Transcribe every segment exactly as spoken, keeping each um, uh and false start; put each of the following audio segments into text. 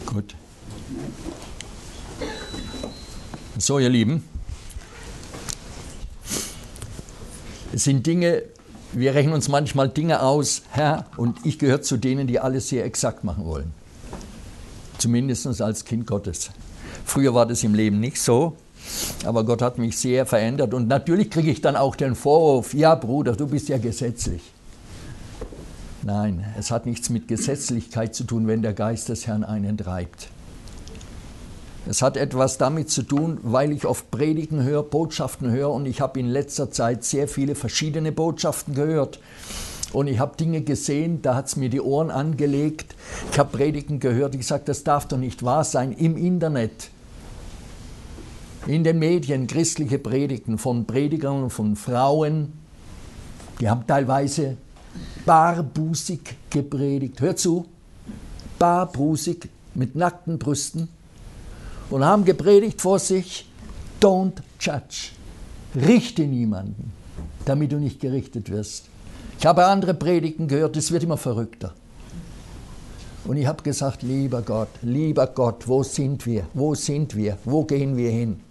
Gut. So, ihr Lieben, es sind Dinge, wir rechnen uns manchmal Dinge aus, Herr, und ich gehöre zu denen, die alles sehr exakt machen wollen. Zumindest als Kind Gottes. Früher war das im Leben nicht so, aber Gott hat mich sehr verändert. Und natürlich kriege ich dann auch den Vorwurf, ja Bruder, du bist ja gesetzlich. Nein, es hat nichts mit Gesetzlichkeit zu tun, wenn der Geist des Herrn einen treibt. Es hat etwas damit zu tun, weil ich oft Predigen höre, Botschaften höre, und ich habe in letzter Zeit sehr viele verschiedene Botschaften gehört. Und ich habe Dinge gesehen, da hat es mir die Ohren angelegt. Ich habe Predigen gehört, ich sage, das darf doch nicht wahr sein. Im Internet, in den Medien, christliche Predigten von Predigern, von Frauen, die haben teilweise barbusig gepredigt. Hört zu, barbusig mit nackten Brüsten, und haben gepredigt vor sich, don't judge, richte niemanden, damit du nicht gerichtet wirst. Ich habe andere Predigten gehört, es wird immer verrückter. Und ich habe gesagt, lieber Gott, lieber Gott, wo sind wir, wo sind wir, wo gehen wir hin?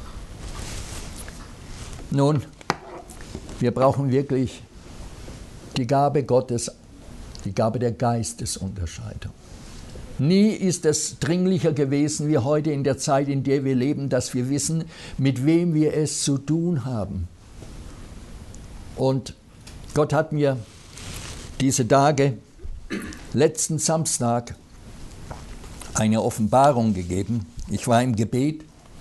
Nun, wir brauchen wirklich die Gabe Gottes, die Gabe der Geistesunterscheidung. Nie ist es dringlicher gewesen wie heute in der Zeit, in der wir leben, dass wir wissen, mit wem wir es zu tun haben. Und Gott hat mir diese Tage, letzten Samstag, eine Offenbarung gegeben. Ich war im Gebet,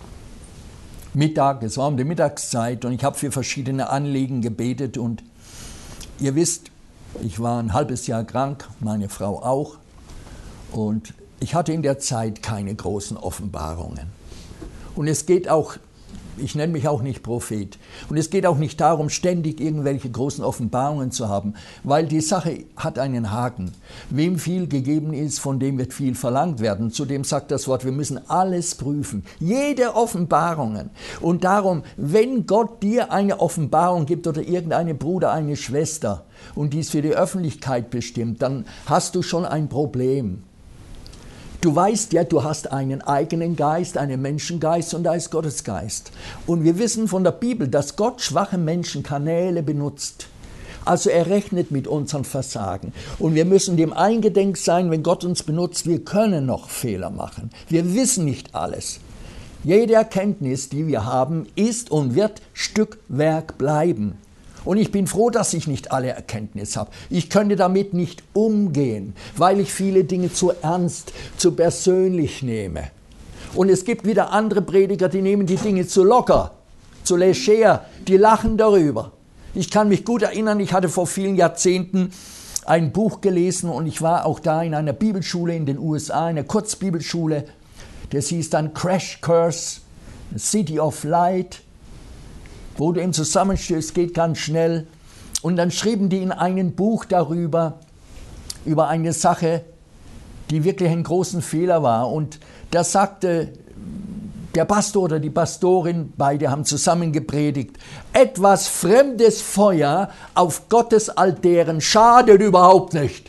Mittag, es war um die Mittagszeit, und ich habe für verschiedene Anliegen gebetet. Und ihr wisst, ich war ein halbes Jahr krank, meine Frau auch. Und ich hatte in der Zeit keine großen Offenbarungen. Und es geht auch, ich nenne mich auch nicht Prophet, und es geht auch nicht darum, ständig irgendwelche großen Offenbarungen zu haben, weil die Sache hat einen Haken. Wem viel gegeben ist, von dem wird viel verlangt werden. Zudem sagt das Wort, wir müssen alles prüfen, jede Offenbarungen. Und darum, wenn Gott dir eine Offenbarung gibt oder irgendeine Bruder, eine Schwester, und dies für die Öffentlichkeit bestimmt, dann hast du schon ein Problem. Du weißt ja, du hast einen eigenen Geist, einen Menschengeist, und da ist Gottes Geist. Und wir wissen von der Bibel, dass Gott schwache Menschen Kanäle benutzt. Also er rechnet mit unseren Versagen. Und wir müssen dem eingedenk sein, wenn Gott uns benutzt, wir können noch Fehler machen. Wir wissen nicht alles. Jede Erkenntnis, die wir haben, ist und wird Stückwerk bleiben. Und ich bin froh, dass ich nicht alle Erkenntnis habe. Ich könnte damit nicht umgehen, weil ich viele Dinge zu ernst, zu persönlich nehme. Und es gibt wieder andere Prediger, die nehmen die Dinge zu locker, zu leger, die lachen darüber. Ich kann mich gut erinnern, ich hatte vor vielen Jahrzehnten ein Buch gelesen, und ich war auch da in einer Bibelschule in den U S A, einer Kurzbibelschule. Das hieß dann Crash Course, City of Light, wo du im Zusammenstößt, geht ganz schnell. Und dann schrieben die in einem Buch darüber, über eine Sache, die wirklich einen großen Fehler war. Und da sagte der Pastor oder die Pastorin, beide haben zusammen gepredigt, etwas fremdes Feuer auf Gottes Altären schadet überhaupt nicht.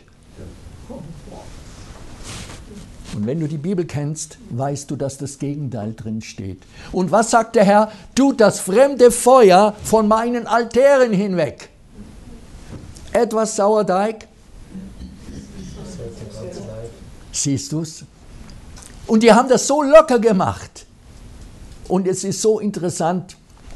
Und wenn du die Bibel kennst, weißt du, dass das Gegenteil drin steht. Und was sagt der Herr? Tut das fremde Feuer von meinen Altären hinweg. Etwas Sauerteig. Siehst du es? Und die haben das so locker gemacht. Und es ist so interessant,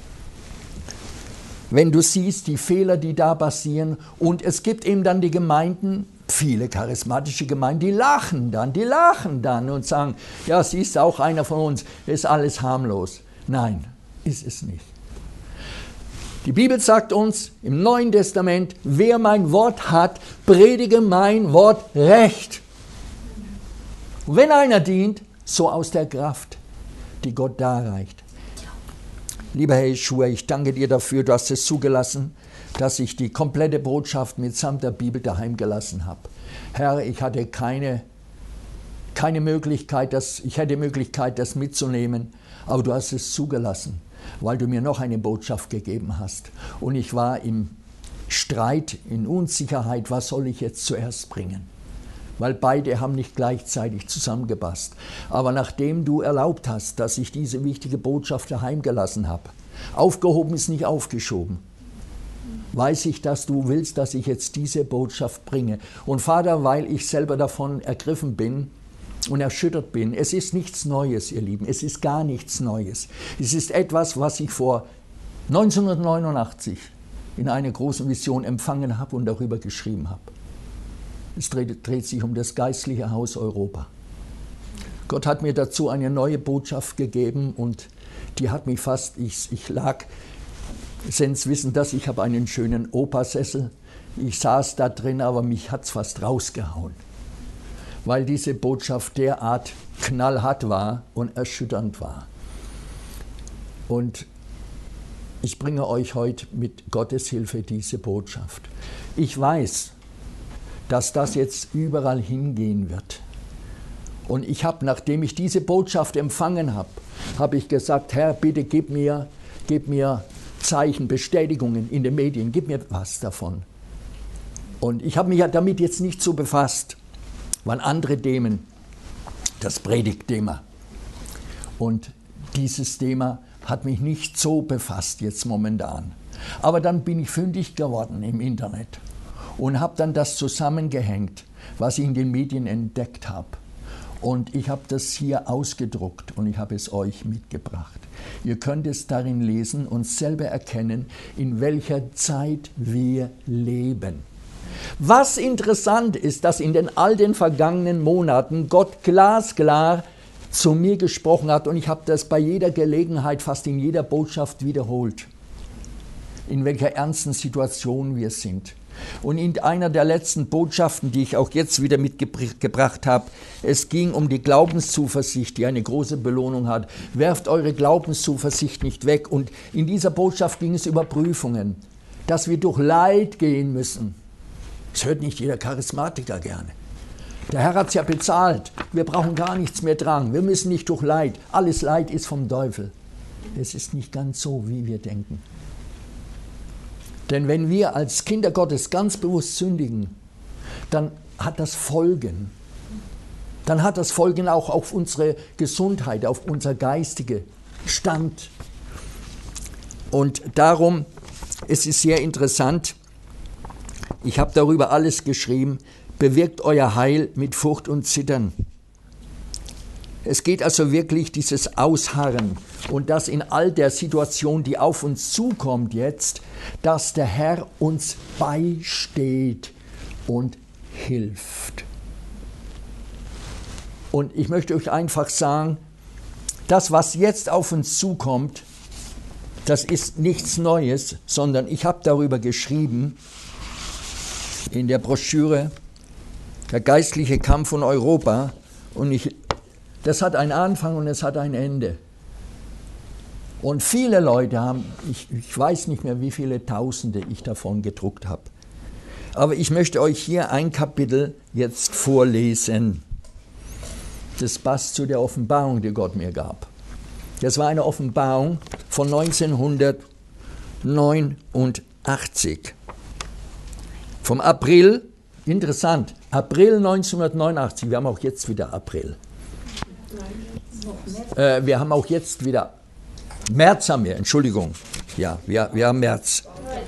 wenn du siehst, die Fehler, die da passieren. Und es gibt eben dann die Gemeinden, viele charismatische Gemeinden, die lachen dann, die lachen dann und sagen, ja, sie ist auch einer von uns, ist alles harmlos. Nein, ist es nicht. Die Bibel sagt uns im Neuen Testament, wer mein Wort hat, predige mein Wort recht. Und wenn einer dient, so aus der Kraft, die Gott darreicht. Lieber Herr Jeschua, ich danke dir dafür, du hast es zugelassen, dass ich die komplette Botschaft mitsamt der Bibel daheim gelassen habe. Herr, ich hatte keine, keine Möglichkeit, das, ich hätte Möglichkeit, das mitzunehmen, aber du hast es zugelassen, weil du mir noch eine Botschaft gegeben hast. Und ich war im Streit, in Unsicherheit, was soll ich jetzt zuerst bringen? weil beide haben nicht gleichzeitig zusammengepasst. Aber nachdem du erlaubt hast, dass ich diese wichtige Botschaft daheim gelassen habe, aufgehoben ist nicht aufgeschoben, weiß ich, dass du willst, dass ich jetzt diese Botschaft bringe. Und Vater, weil ich selber davon ergriffen bin und erschüttert bin, es ist nichts Neues, ihr Lieben, es ist gar nichts Neues. Es ist etwas, was ich vor neunzehnhundertneunundachtzig in einer großen Vision empfangen habe und darüber geschrieben habe. Es dreht, dreht sich um das geistliche Haus Europa. Gott hat mir dazu eine neue Botschaft gegeben und die hat mich fast, ich, ich lag, Sens wissen das, ich habe einen schönen Opasessel. Ich saß da drin, aber mich hat es fast rausgehauen, weil diese Botschaft derart knallhart war und erschütternd war. Und ich bringe euch heute mit Gottes Hilfe diese Botschaft. Ich weiß, dass das jetzt überall hingehen wird. Und ich habe, nachdem ich diese Botschaft empfangen habe, habe ich gesagt, Herr, bitte gib mir, gib mir Zeichen, Bestätigungen in den Medien, gib mir was davon. Und ich habe mich ja damit jetzt nicht so befasst, weil andere Themen, das Predigtthema. Und dieses Thema hat mich nicht so befasst jetzt momentan. Aber dann bin ich fündig geworden im Internet und habe dann das zusammengehängt, was ich in den Medien entdeckt habe. Und ich habe das hier ausgedruckt und ich habe es euch mitgebracht. Ihr könnt es darin lesen und selber erkennen, in welcher Zeit wir leben. Was interessant ist, dass in den all den vergangenen Monaten Gott glasklar zu mir gesprochen hat und ich habe das bei jeder Gelegenheit, fast in jeder Botschaft wiederholt, in welcher ernsten Situation wir sind. Und in einer der letzten Botschaften, die ich auch jetzt wieder mitgebracht habe, es ging um die Glaubenszuversicht, die eine große Belohnung hat. Werft eure Glaubenszuversicht nicht weg. Und in dieser Botschaft ging es über Prüfungen, dass wir durch Leid gehen müssen. Das hört nicht jeder Charismatiker gerne. Der Herr hat es ja bezahlt. Wir brauchen gar nichts mehr dran. Wir müssen nicht durch Leid. Alles Leid ist vom Teufel. Es ist nicht ganz so, wie wir denken. Denn wenn wir als Kinder Gottes ganz bewusst sündigen, dann hat das Folgen. Dann hat das Folgen auch auf unsere Gesundheit, auf unser geistiger Stand. Und darum, es ist sehr interessant, ich habe darüber alles geschrieben, bewirkt euer Heil mit Furcht und Zittern. Es geht also wirklich dieses Ausharren und das in all der Situation, die auf uns zukommt jetzt, dass der Herr uns beisteht und hilft. Und ich möchte euch einfach sagen, das, was jetzt auf uns zukommt, das ist nichts Neues, sondern ich habe darüber geschrieben in der Broschüre Der geistliche Kampf in Europa und ich Das hat einen Anfang und es hat ein Ende. Und viele Leute haben, ich, ich weiß nicht mehr, wie viele Tausende ich davon gedruckt habe. Aber ich möchte euch hier ein Kapitel jetzt vorlesen. Das passt zu der Offenbarung, die Gott mir gab. Das war eine Offenbarung von neunzehnhundertneunundachtzig. Vom April, interessant, April neunzehnhundertneunundachtzig, wir haben auch jetzt wieder April. Äh, wir haben auch jetzt wieder, März haben wir, Entschuldigung, ja, wir, wir haben März.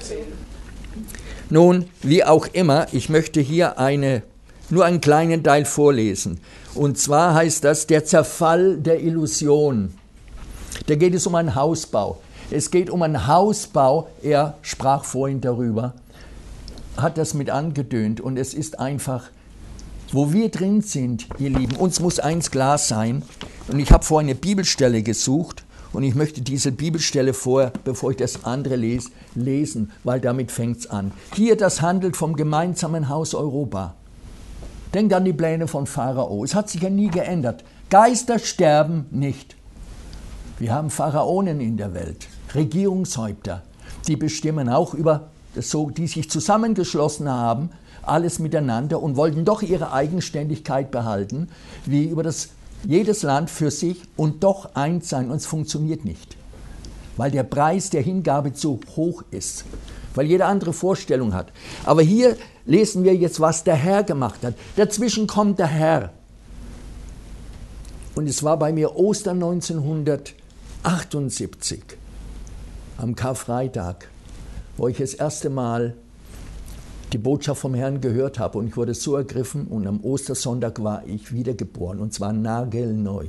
Nun, wie auch immer, ich möchte hier eine, nur einen kleinen Teil vorlesen. Und zwar heißt das, der Zerfall der Illusion. Da geht es um einen Hausbau. Es geht um einen Hausbau, er sprach vorhin darüber, hat das mit angedönt und es ist einfach, wo wir drin sind, ihr Lieben, uns muss eins klar sein. Und ich habe vorhin eine Bibelstelle gesucht und ich möchte diese Bibelstelle vor, bevor ich das andere lese, lesen, weil damit fängt es an. Hier, das handelt vom gemeinsamen Haus Europa. Denkt an die Pläne von Pharao. Es hat sich ja nie geändert. Geister sterben nicht. Wir haben Pharaonen in der Welt, Regierungshäupter, die bestimmen auch über, das so, die sich zusammengeschlossen haben, alles miteinander und wollten doch ihre Eigenständigkeit behalten, wie über das jedes Land für sich und doch eins sein. Und es funktioniert nicht, weil der Preis der Hingabe zu hoch ist. weil jeder andere Vorstellung hat. Aber hier lesen wir jetzt, was der Herr gemacht hat. Dazwischen kommt der Herr. Und es war bei mir Ostern neunzehnhundertachtundsiebzig, am Karfreitag, wo ich das erste Mal die Botschaft vom Herrn gehört habe. Und ich wurde so ergriffen und am Ostersonntag war ich wiedergeboren, und zwar nagelneu.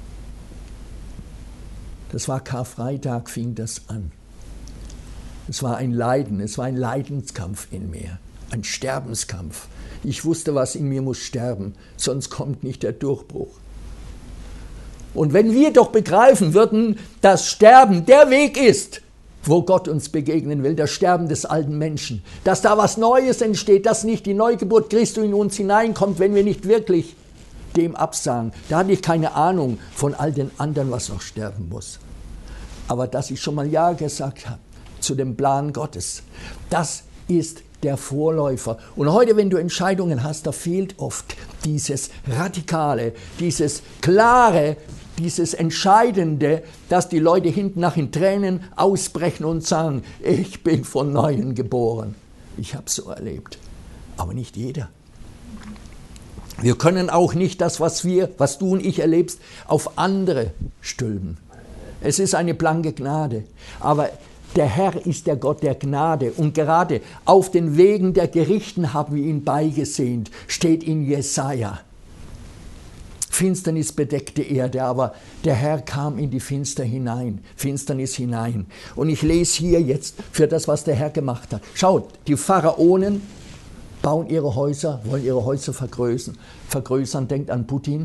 Das war Karfreitag, fing das an. Es war ein Leiden, es war ein Leidenskampf in mir, ein Sterbenskampf. Ich wusste, was in mir muss sterben, sonst kommt nicht der Durchbruch. Und wenn wir doch begreifen würden, dass Sterben der Weg ist, wo Gott uns begegnen will, das Sterben des alten Menschen, dass da was Neues entsteht, dass nicht die Neugeburt Christi in uns hineinkommt, wenn wir nicht wirklich dem absagen. Da hatte ich keine Ahnung von all den anderen, was noch sterben muss. Aber dass ich schon mal Ja gesagt habe zu dem Plan Gottes, das ist der Vorläufer. Und heute, wenn du Entscheidungen hast, da fehlt oft dieses Radikale, dieses Klare, dieses Entscheidende, dass die Leute hinten nach in Tränen ausbrechen und sagen, ich bin von Neuem geboren. Ich habe es so erlebt. Aber nicht jeder. Wir können auch nicht das, was wir, was du und ich erlebst, auf andere stülpen. Es ist eine blanke Gnade. Aber der Herr ist der Gott der Gnade. Und gerade auf den Wegen der Gerichten haben wir ihn beigesehnt, steht in Jesaja. Finsternis bedeckte Erde, aber der Herr kam in die Finster hinein, Finsternis hinein. Und ich lese hier jetzt für das, was der Herr gemacht hat. Schaut, die Pharaonen bauen ihre Häuser, wollen ihre Häuser vergrößern. vergrößern. Denkt an Putin.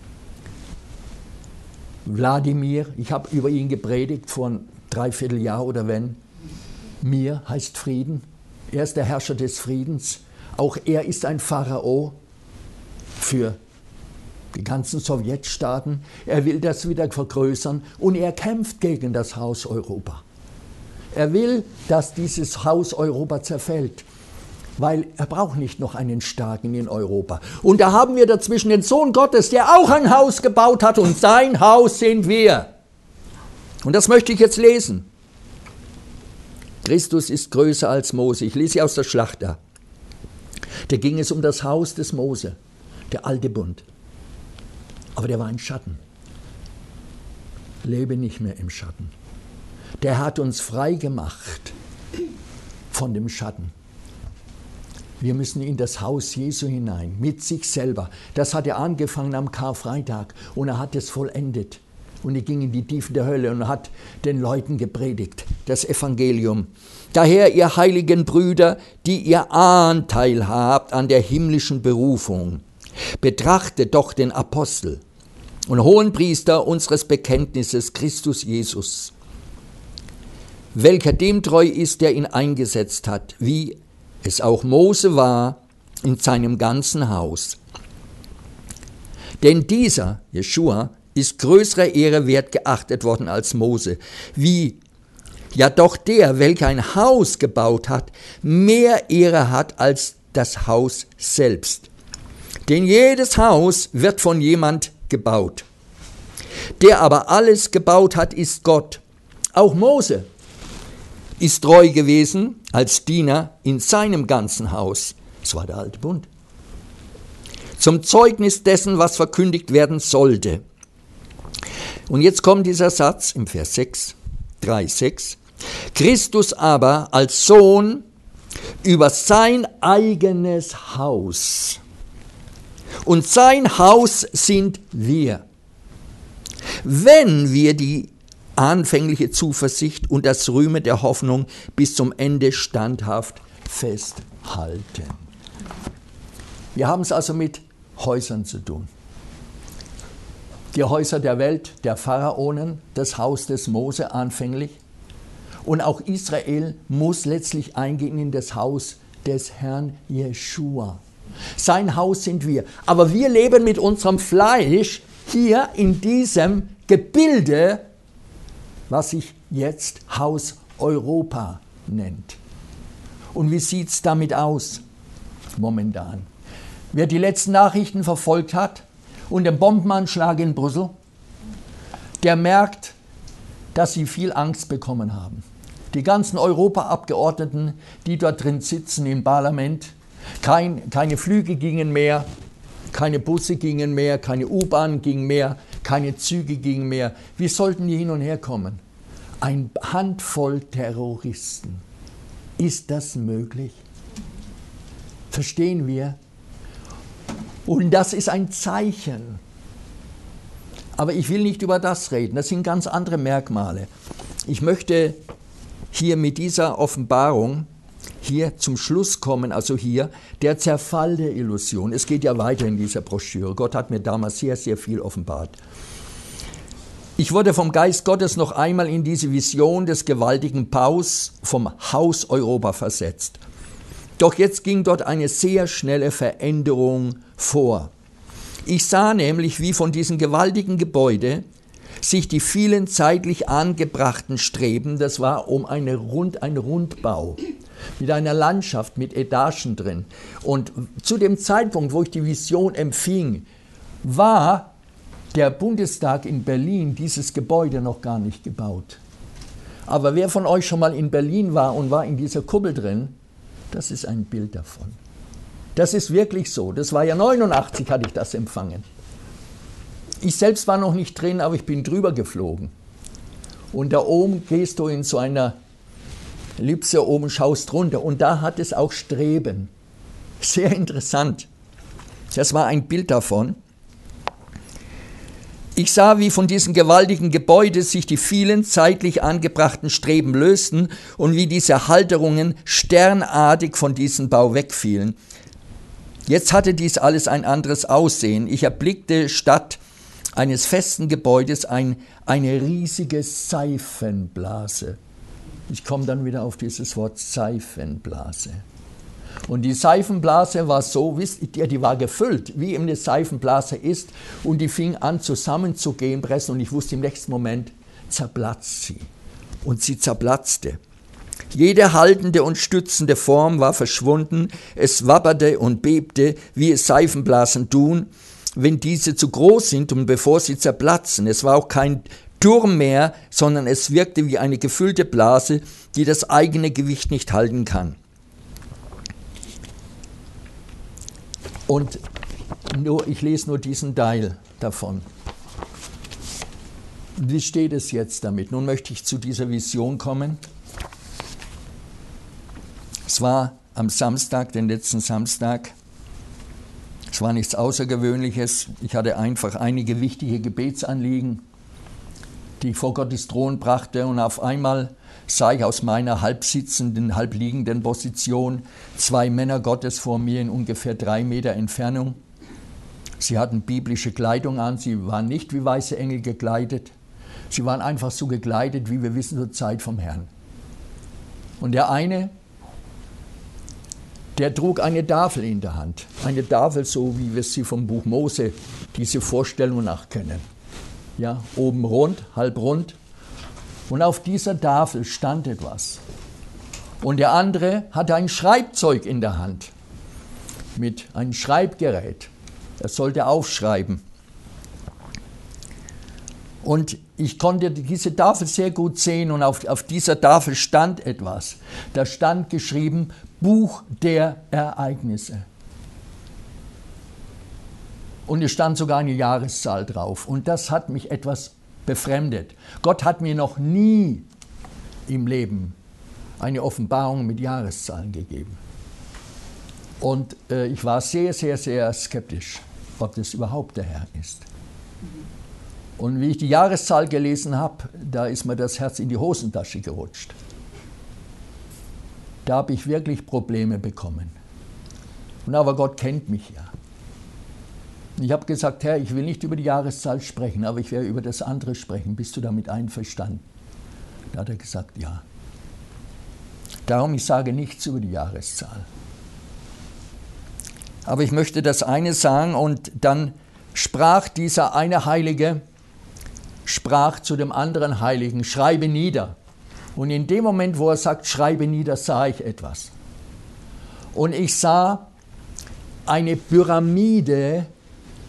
Wladimir, ich habe über ihn gepredigt vor einem Dreivierteljahr oder wenn. Mir heißt Frieden. Er ist der Herrscher des Friedens. Auch er ist ein Pharao für die ganzen Sowjetstaaten. Er will das wieder vergrößern und er kämpft gegen das Haus Europa. Er will, dass dieses Haus Europa zerfällt, weil er braucht nicht noch einen Starken in Europa. Und da haben wir dazwischen den Sohn Gottes, der auch ein Haus gebaut hat, und sein Haus sind wir. Und das möchte ich jetzt lesen. Christus ist größer als Mose. Ich lese aus der Schlachter. Da ging es um das Haus des Mose, der alte Bund. Aber der war ein Schatten. Lebe nicht mehr im Schatten. Der hat uns frei gemacht von dem Schatten. Wir müssen in das Haus Jesu hinein, mit sich selber. Das hat er angefangen am Karfreitag und er hat es vollendet. Und er ging in die Tiefen der Hölle und hat den Leuten gepredigt, das Evangelium. Daher, ihr heiligen Brüder, die ihr Anteil habt an der himmlischen Berufung, betrachtet doch den Apostel und Hohenpriester unseres Bekenntnisses, Christus Jesus, welcher dem treu ist, der ihn eingesetzt hat, wie es auch Mose war in seinem ganzen Haus. Denn dieser, Jeschua, ist größerer Ehre wert geachtet worden als Mose, wie ja doch der, welcher ein Haus gebaut hat, mehr Ehre hat als das Haus selbst. Denn jedes Haus wird von jemand gebaut. Der aber alles gebaut hat, ist Gott. Auch Mose ist treu gewesen als Diener in seinem ganzen Haus. Das war der alte Bund. Zum Zeugnis dessen, was verkündigt werden sollte. Und jetzt kommt dieser Satz im Vers sechs, drei, sechs. Christus aber als Sohn über sein eigenes Haus. Und sein Haus sind wir. Wenn wir die anfängliche Zuversicht und das Rühmen der Hoffnung bis zum Ende standhaft festhalten. Wir haben es also mit Häusern zu tun. Die Häuser der Welt, der Pharaonen, das Haus des Mose anfänglich. Und auch Israel muss letztlich eingehen in das Haus des Herrn Jeschua. Sein Haus sind wir. Aber wir leben mit unserem Fleisch hier in diesem Gebilde, was sich jetzt Haus Europa nennt. Und wie sieht es damit aus momentan? Wer die letzten Nachrichten verfolgt hat und den Bombenanschlag in Brüssel, der merkt, dass sie viel Angst bekommen haben. Die ganzen Europaabgeordneten, die dort drin sitzen im Parlament, kein, keine Flüge gingen mehr, keine Busse gingen mehr, keine U-Bahn gingen mehr, keine Züge gingen mehr. Wie sollten die hin und her kommen? Eine Handvoll Terroristen. Ist das möglich? Verstehen wir? Und das ist ein Zeichen. Aber ich will nicht über das reden, das sind ganz andere Merkmale. Ich möchte hier mit dieser Offenbarung hier zum Schluss kommen, also hier, der Zerfall der Illusion. Es geht ja weiter in dieser Broschüre. Gott hat mir damals sehr, sehr viel offenbart. Ich wurde vom Geist Gottes noch einmal in diese Vision des gewaltigen Baus vom Haus Europa versetzt. Doch jetzt ging dort eine sehr schnelle Veränderung vor. Ich sah nämlich, wie von diesem gewaltigen Gebäude sich die vielen zeitlich angebrachten Streben, das war um eine Rund, ein Rundbau, mit einer Landschaft, mit Etagen drin. Und zu dem Zeitpunkt, wo ich die Vision empfing, war der Bundestag in Berlin, dieses Gebäude, noch gar nicht gebaut. Aber wer von euch schon mal in Berlin war und war in dieser Kuppel drin, das ist ein Bild davon. Das ist wirklich so. Das war ja neunundachtzig, hatte ich das empfangen. Ich selbst war noch nicht drin, aber ich bin drüber geflogen. Und da oben gehst du in so einer Ellipse, oben schaust runter. Und da hat es auch Streben. Sehr interessant. Das war ein Bild davon. Ich sah, wie von diesem gewaltigen Gebäude sich die vielen zeitlich angebrachten Streben lösten und wie diese Halterungen sternartig von diesem Bau wegfielen. Jetzt hatte dies alles ein anderes Aussehen. Ich erblickte statt eines festen Gebäudes ein, eine riesige Seifenblase. Ich komme dann wieder auf dieses Wort Seifenblase. Und die Seifenblase war so, wisst ihr, die war gefüllt, wie eine Seifenblase ist, und die fing an zusammenzugehen, pressen, und ich wusste im nächsten Moment, zerplatzt sie. Und sie zerplatzte. Jede haltende und stützende Form war verschwunden, es wabberte und bebte, wie es Seifenblasen tun, wenn diese zu groß sind und bevor sie zerplatzen. Es war auch kein Turm mehr, sondern es wirkte wie eine gefüllte Blase, die das eigene Gewicht nicht halten kann. Und nur, ich lese nur diesen Teil davon. Wie steht es jetzt damit? Nun möchte ich zu dieser Vision kommen. Es war am Samstag, den letzten Samstag. Es war nichts Außergewöhnliches. Ich hatte einfach einige wichtige Gebetsanliegen, die ich vor Gottes Thron brachte. Und auf einmal sah ich aus meiner halb sitzenden, halb liegenden Position zwei Männer Gottes vor mir in ungefähr drei Meter Entfernung. Sie hatten biblische Kleidung an, sie waren nicht wie weiße Engel gekleidet. Sie waren einfach so gekleidet, wie wir wissen, zur Zeit vom Herrn. Und der eine, der trug eine Tafel in der Hand. Eine Tafel, so wie wir sie vom Buch Mose, diese Vorstellung nach kennen. Ja, oben rund, halb rund. Und auf dieser Tafel stand etwas. Und der andere hatte ein Schreibzeug in der Hand, mit einem Schreibgerät. Er sollte aufschreiben. Und ich konnte diese Tafel sehr gut sehen, und auf, auf dieser Tafel stand etwas. Da stand geschrieben, Buch der Ereignisse. Und es stand sogar eine Jahreszahl drauf. Und das hat mich etwas befremdet. Gott hat mir noch nie im Leben eine Offenbarung mit Jahreszahlen gegeben. Und äh, ich war sehr, sehr, sehr skeptisch, ob das überhaupt der Herr ist. Und wie ich die Jahreszahl gelesen habe, da ist mir das Herz in die Hosentasche gerutscht. Da habe ich wirklich Probleme bekommen. Und aber Gott kennt mich ja. Ich habe gesagt, Herr, ich will nicht über die Jahreszahl sprechen, aber ich werde über das andere sprechen. Bist du damit einverstanden? Da hat er gesagt, ja. Darum, ich sage nichts über die Jahreszahl. Aber ich möchte das eine sagen, und dann sprach dieser eine Heilige, sprach zu dem anderen Heiligen, schreibe nieder. Und in dem Moment, wo er sagt, schreibe nieder, sah ich etwas. Und ich sah eine Pyramide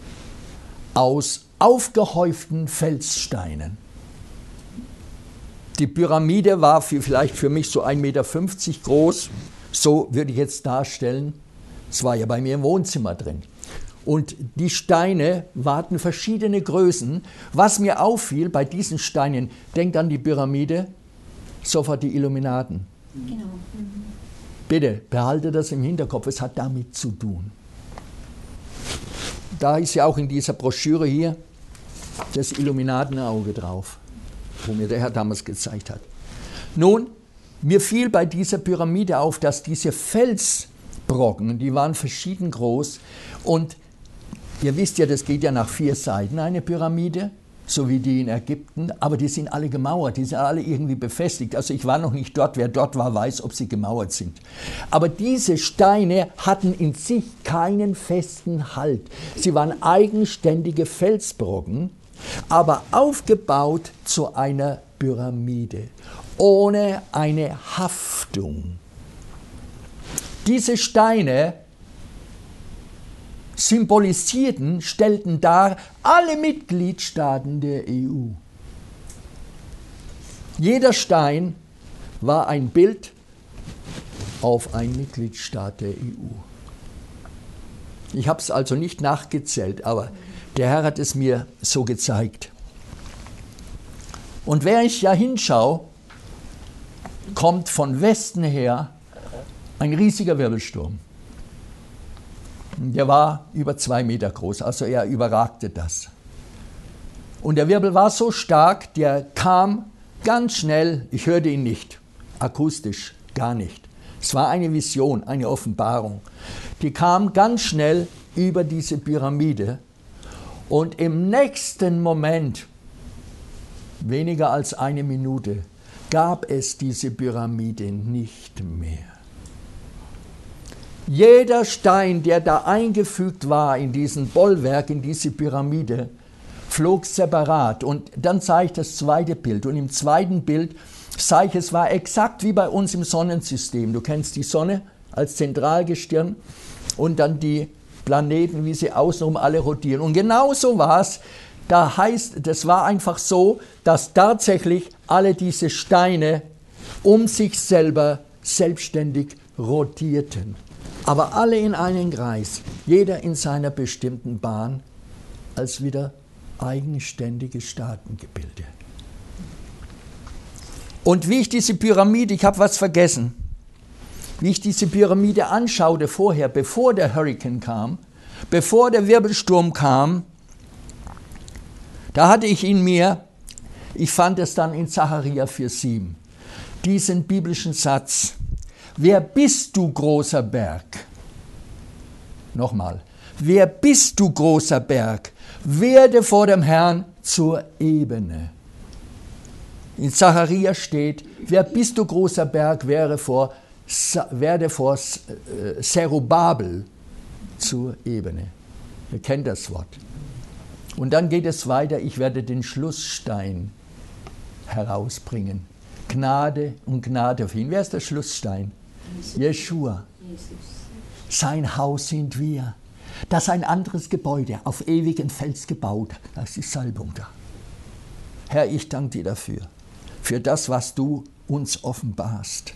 aus aufgehäuften Felssteinen. Die Pyramide war für, vielleicht für mich so ein Meter fünfzig groß, so würde ich jetzt darstellen. Es war ja bei mir im Wohnzimmer drin. Und die Steine hatten verschiedene Größen. Was mir auffiel bei diesen Steinen, denkt an die Pyramide, sofort die Illuminaten. Genau. Mhm. Bitte, behalte das im Hinterkopf, es hat damit zu tun. Da ist ja auch in dieser Broschüre hier das Illuminatenauge drauf, wo mir der Herr damals gezeigt hat. Nun, mir fiel bei dieser Pyramide auf, dass diese Felsbrocken, die waren verschieden groß und ihr wisst ja, das geht ja nach vier Seiten, eine Pyramide, so wie die in Ägypten, aber die sind alle gemauert, die sind alle irgendwie befestigt. Also ich war noch nicht dort, wer dort war, weiß, ob sie gemauert sind. Aber diese Steine hatten in sich keinen festen Halt. Sie waren eigenständige Felsbrocken, aber aufgebaut zu einer Pyramide, ohne eine Haftung. Diese Steine symbolisierten, stellten dar alle Mitgliedstaaten der E U. Jeder Stein war ein Bild auf einen Mitgliedstaat der E U. Ich habe es also nicht nachgezählt, aber der Herr hat es mir so gezeigt. Und während ich ja hinschaue, kommt von Westen her ein riesiger Wirbelsturm. Der war über zwei Meter groß, also er überragte das. Und der Wirbel war so stark, der kam ganz schnell, ich hörte ihn nicht, akustisch, gar nicht. Es war eine Vision, eine Offenbarung. Die kam ganz schnell über diese Pyramide und im nächsten Moment, weniger als eine Minute, gab es diese Pyramide nicht mehr. Jeder Stein, der da eingefügt war in diesen Bollwerk, in diese Pyramide, flog separat. Und dann sah ich das zweite Bild. Und im zweiten Bild sah ich, es war exakt wie bei uns im Sonnensystem. Du kennst die Sonne als Zentralgestirn und dann die Planeten, wie sie außenrum alle rotieren. Und genau so war es. Da heißt, das war einfach so, dass tatsächlich alle diese Steine um sich selber selbstständig rotierten. Aber alle in einen Kreis, jeder in seiner bestimmten Bahn, als wieder eigenständige Staatengebilde. Und wie ich diese Pyramide, ich habe was vergessen, wie ich diese Pyramide anschaute vorher, bevor der Hurrikan kam, bevor der Wirbelsturm kam, da hatte ich in mir, ich fand es dann in Sacharja vier sieben, diesen biblischen Satz: Wer bist du, großer Berg? Nochmal. Wer bist du, großer Berg? Werde vor dem Herrn zur Ebene. In Sacharja steht, wer bist du, großer Berg, werde vor, werde vor Zerubabel zur Ebene. Ihr kennt das Wort. Und dann geht es weiter, ich werde den Schlussstein herausbringen. Gnade und Gnade für ihn. Wer ist der Schlussstein? Jeschua. Sein Haus sind wir. Das ist ein anderes Gebäude, auf ewigen Fels gebaut. Da ist die Salbung da. Herr, ich danke dir dafür, für das, was du uns offenbarst.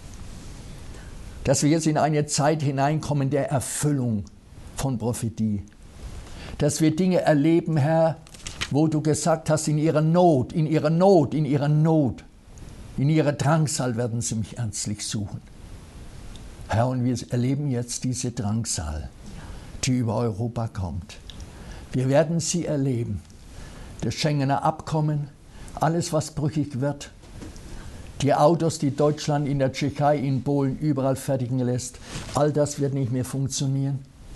Dass wir jetzt in eine Zeit hineinkommen der Erfüllung von Prophetie. Dass wir Dinge erleben, Herr, wo du gesagt hast, in ihrer Not, in ihrer Not, in ihrer Not, in ihrer Drangsal werden sie mich ernstlich suchen. Herr, und wir erleben jetzt diese Drangsal, die über Europa kommt. Wir werden sie erleben. Das Schengener Abkommen, alles, was brüchig wird, die Autos, die Deutschland in der Tschechei, in Polen überall fertigen lässt, all das wird nicht mehr funktionieren.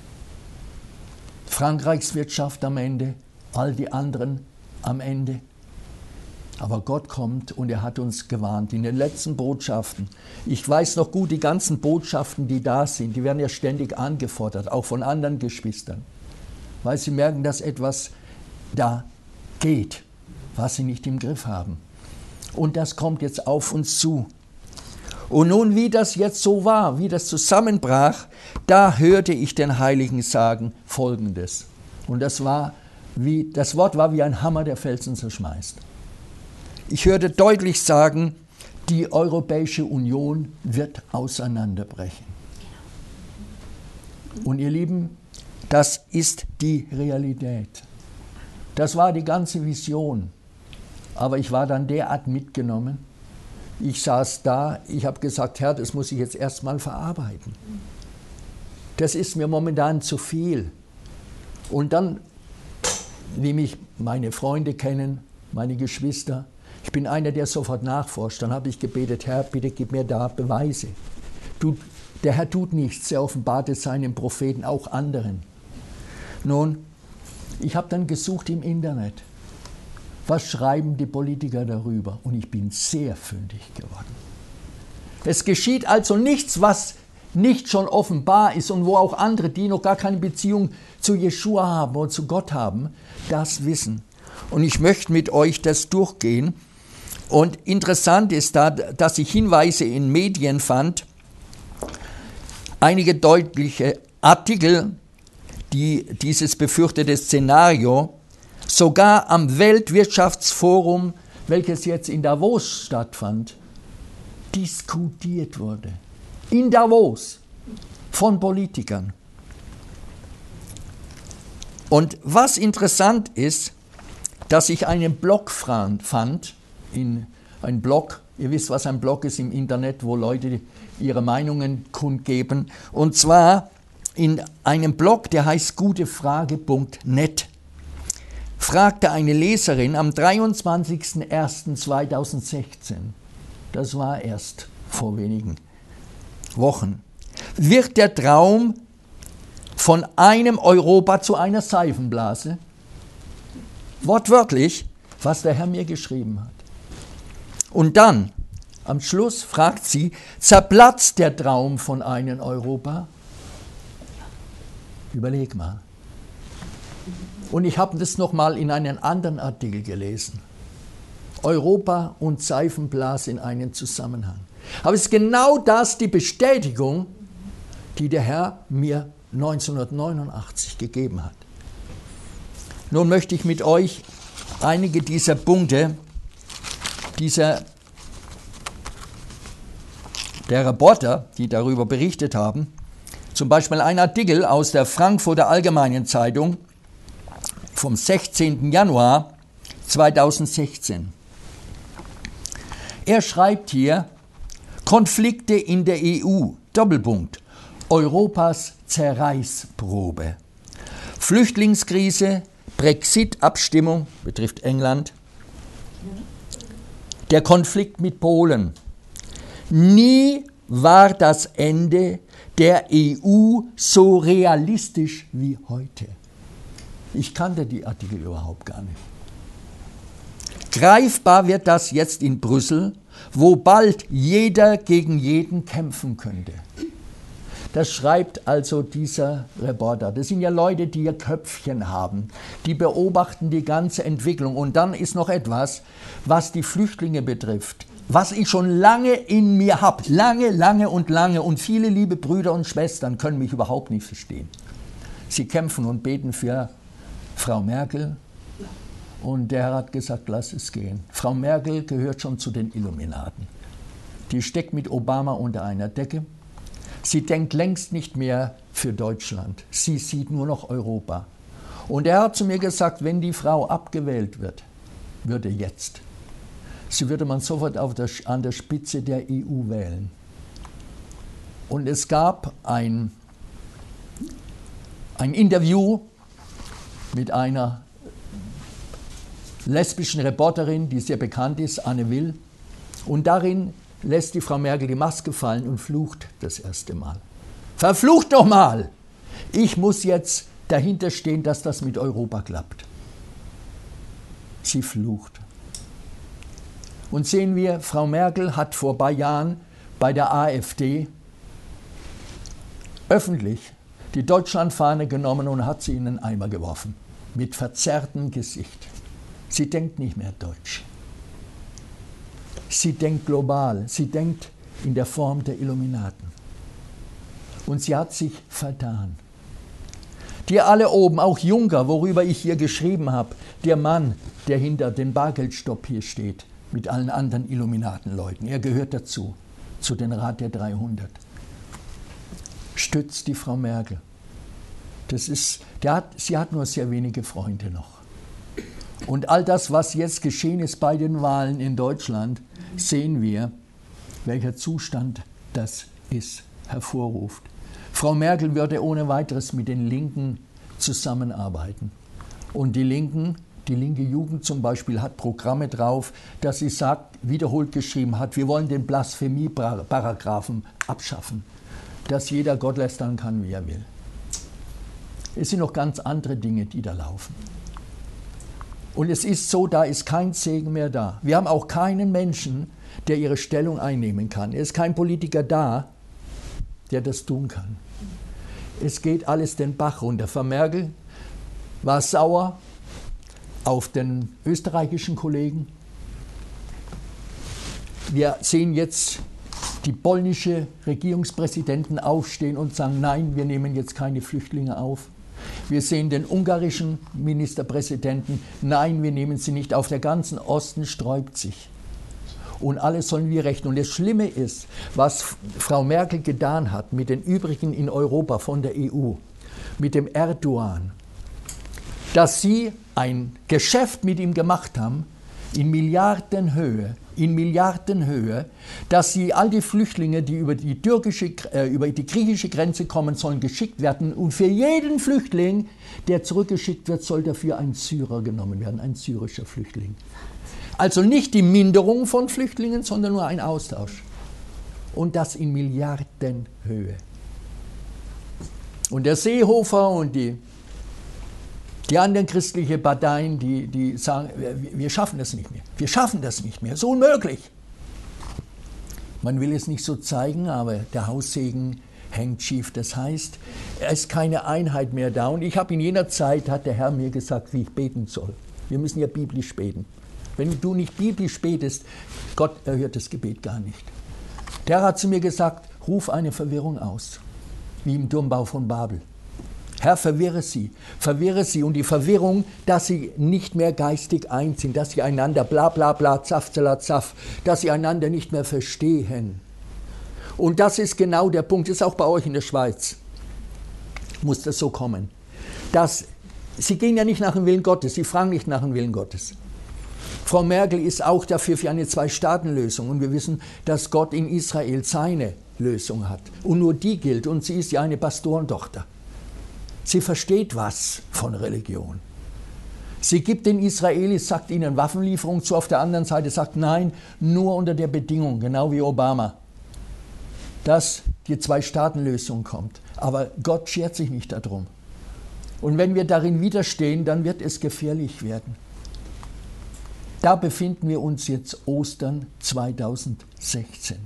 Frankreichs Wirtschaft am Ende, all die anderen am Ende. Aber Gott kommt und er hat uns gewarnt in den letzten Botschaften. Ich weiß noch gut, die ganzen Botschaften, die da sind, die werden ja ständig angefordert, auch von anderen Geschwistern, weil sie merken, dass etwas da geht, was sie nicht im Griff haben. Und das kommt jetzt auf uns zu. Und nun, wie das jetzt so war, wie das zusammenbrach, da hörte ich den Heiligen sagen Folgendes. Und das war wie, das Wort war wie ein Hammer, der Felsen zerschmeißt. Ich hörte deutlich sagen, Die Europäische Union wird auseinanderbrechen. Und ihr Lieben, das ist die Realität. Das war die ganze Vision. Aber ich war dann derart mitgenommen. Ich saß da, ich habe gesagt, Herr, das muss ich jetzt erstmal verarbeiten. Das ist mir momentan zu viel. Und dann, wie mich meine Freunde kennen, meine Geschwister, ich bin einer, der sofort nachforscht. Dann habe ich gebetet, Herr, bitte gib mir da Beweise. Du, der Herr tut nichts, er offenbart es seinen Propheten, auch anderen. Nun, ich habe dann gesucht im Internet, was schreiben die Politiker darüber? Und ich bin sehr fündig geworden. Es geschieht also nichts, was nicht schon offenbar ist und wo auch andere, die noch gar keine Beziehung zu Jeschua haben und zu Gott haben, das wissen. Und ich möchte mit euch das durchgehen. Und interessant ist da, dass ich Hinweise in Medien fand, einige deutliche Artikel, die dieses befürchtete Szenario sogar am Weltwirtschaftsforum, welches jetzt in Davos stattfand, diskutiert wurde. In Davos von Politikern. Und was interessant ist, dass ich einen Blog fand, in ein Blog, ihr wisst, was ein Blog ist im Internet, wo Leute ihre Meinungen kundgeben, und zwar in einem Blog, der heißt gutefrage punkt net, fragte eine Leserin am dreiundzwanzigsten ersten zweitausendsechzehn, das war erst vor wenigen Wochen, wird der Traum von einem Europa zu einer Seifenblase? Wortwörtlich, was der Herr mir geschrieben hat. Und dann, am Schluss, fragt sie, zerplatzt der Traum von einem Europa? Überleg mal. Und ich habe das nochmal in einem anderen Artikel gelesen. Europa und Seifenblase in einem Zusammenhang. Aber es ist genau das, die Bestätigung, die der Herr mir neunzehnhundertneunundachtzig gegeben hat. Nun möchte ich mit euch einige dieser Punkte, dieser, der Reporter, die darüber berichtet haben, zum Beispiel ein Artikel aus der Frankfurter Allgemeinen Zeitung vom sechzehnten Januar zweitausendsechzehn. Er schreibt hier, Konflikte in der E U, Doppelpunkt, Europas Zerreißprobe. Flüchtlingskrise, Brexit-Abstimmung, betrifft England, der Konflikt mit Polen. Nie war das Ende der E U so realistisch wie heute. Ich kannte die Artikel überhaupt gar nicht. Greifbar wird das jetzt in Brüssel, wo bald jeder gegen jeden kämpfen könnte. Das schreibt also dieser Reporter. Das sind ja Leute, die ihr Köpfchen haben. Die beobachten die ganze Entwicklung. Und dann ist noch etwas, was die Flüchtlinge betrifft, was ich schon lange in mir habe. Lange, lange und lange. Und viele liebe Brüder und Schwestern können mich überhaupt nicht verstehen. Sie kämpfen und beten für Frau Merkel. Und der Herr hat gesagt, lass es gehen. Frau Merkel gehört schon zu den Illuminaten. Die steckt mit Obama unter einer Decke. Sie denkt längst nicht mehr für Deutschland. Sie sieht nur noch Europa. Und er hat zu mir gesagt, wenn die Frau abgewählt wird, würde jetzt, sie würde man sofort auf der, an der Spitze der E U wählen. Und es gab ein, ein Interview mit einer lesbischen Reporterin, die sehr bekannt ist, Anne Will. Und darin lässt die Frau Merkel die Maske fallen und flucht das erste Mal. Verflucht doch mal! Ich muss jetzt dahinter stehen, dass das mit Europa klappt. Sie flucht. Und sehen wir, Frau Merkel hat vor ein paar Jahren bei der AfD öffentlich die Deutschlandfahne genommen und hat sie in den Eimer geworfen. Mit verzerrtem Gesicht. Sie denkt nicht mehr deutsch. Sie denkt global. Sie denkt in der Form der Illuminaten. Und sie hat sich vertan. Die alle oben, auch Juncker, worüber ich hier geschrieben habe, der Mann, der hinter dem Bargeldstopp hier steht, mit allen anderen Illuminatenleuten. Er gehört dazu, zu den Rat der dreihundert. Stützt die Frau Merkel. Das ist, der hat, sie hat nur sehr wenige Freunde noch. Und all das, was jetzt geschehen ist bei den Wahlen in Deutschland, sehen wir, welcher Zustand das ist, hervorruft. Frau Merkel würde ohne weiteres mit den Linken zusammenarbeiten. Und die Linken, die linke Jugend zum Beispiel, hat Programme drauf, dass sie sagt, wiederholt geschrieben hat, wir wollen den Blasphemie-Paragraphen abschaffen, dass jeder Gott lästern kann, wie er will. Es sind noch ganz andere Dinge, die da laufen. Und es ist so, da ist kein Segen mehr da. Wir haben auch keinen Menschen, der ihre Stellung einnehmen kann. Es ist kein Politiker da, der das tun kann. Es geht alles den Bach runter. Frau Merkel war sauer auf den österreichischen Kollegen. Wir sehen jetzt die polnische Regierungspräsidenten aufstehen und sagen, nein, wir nehmen jetzt keine Flüchtlinge auf. Wir sehen den ungarischen Ministerpräsidenten, nein, wir nehmen sie nicht auf. Der ganze Osten sträubt sich. Und alles sollen wir rechnen. Und das Schlimme ist, was Frau Merkel getan hat mit den übrigen in Europa von der E U, mit dem Erdogan, dass sie ein Geschäft mit ihm gemacht haben, in Milliardenhöhe, in Milliardenhöhe, dass sie all die Flüchtlinge, die über die türkische, äh, über die griechische Grenze kommen sollen, geschickt werden. Und für jeden Flüchtling, der zurückgeschickt wird, soll dafür ein Syrer genommen werden, ein syrischer Flüchtling. Also nicht die Minderung von Flüchtlingen, sondern nur ein Austausch. Und das in Milliardenhöhe. Und der Seehofer und die Die anderen christlichen Parteien, die, die sagen, wir, wir schaffen das nicht mehr. Wir schaffen das nicht mehr. So unmöglich. Man will es nicht so zeigen, aber der Haussegen hängt schief. Das heißt, es ist keine Einheit mehr da. Und ich habe in jener Zeit, hat der Herr mir gesagt, wie ich beten soll. Wir müssen ja biblisch beten. Wenn du nicht biblisch betest, Gott erhört das Gebet gar nicht. Der Herr hat zu mir gesagt, ruf eine Verwirrung aus, wie im Turmbau von Babel. Herr, verwirre sie, verwirre sie. Und die Verwirrung, dass sie nicht mehr geistig eins sind, dass sie einander bla bla bla, zaff, zaff, zaff, dass sie einander nicht mehr verstehen. Und das ist genau der Punkt, das ist auch bei euch in der Schweiz, muss das so kommen. Dass, sie gehen ja nicht nach dem Willen Gottes, sie fragen nicht nach dem Willen Gottes. Frau Merkel ist auch dafür für eine Zwei-Staaten-Lösung. Und wir wissen, dass Gott in Israel seine Lösung hat. Und nur die gilt. Und sie ist ja eine Pastorentochter. Sie versteht was von Religion. Sie gibt den Israelis, sagt ihnen Waffenlieferung zu, auf der anderen Seite sagt nein, nur unter der Bedingung, genau wie Obama, dass die Zwei-Staaten-Lösung kommt. Aber Gott schert sich nicht darum. Und wenn wir darin widerstehen, dann wird es gefährlich werden. Da befinden wir uns jetzt Ostern zweitausendsechzehn.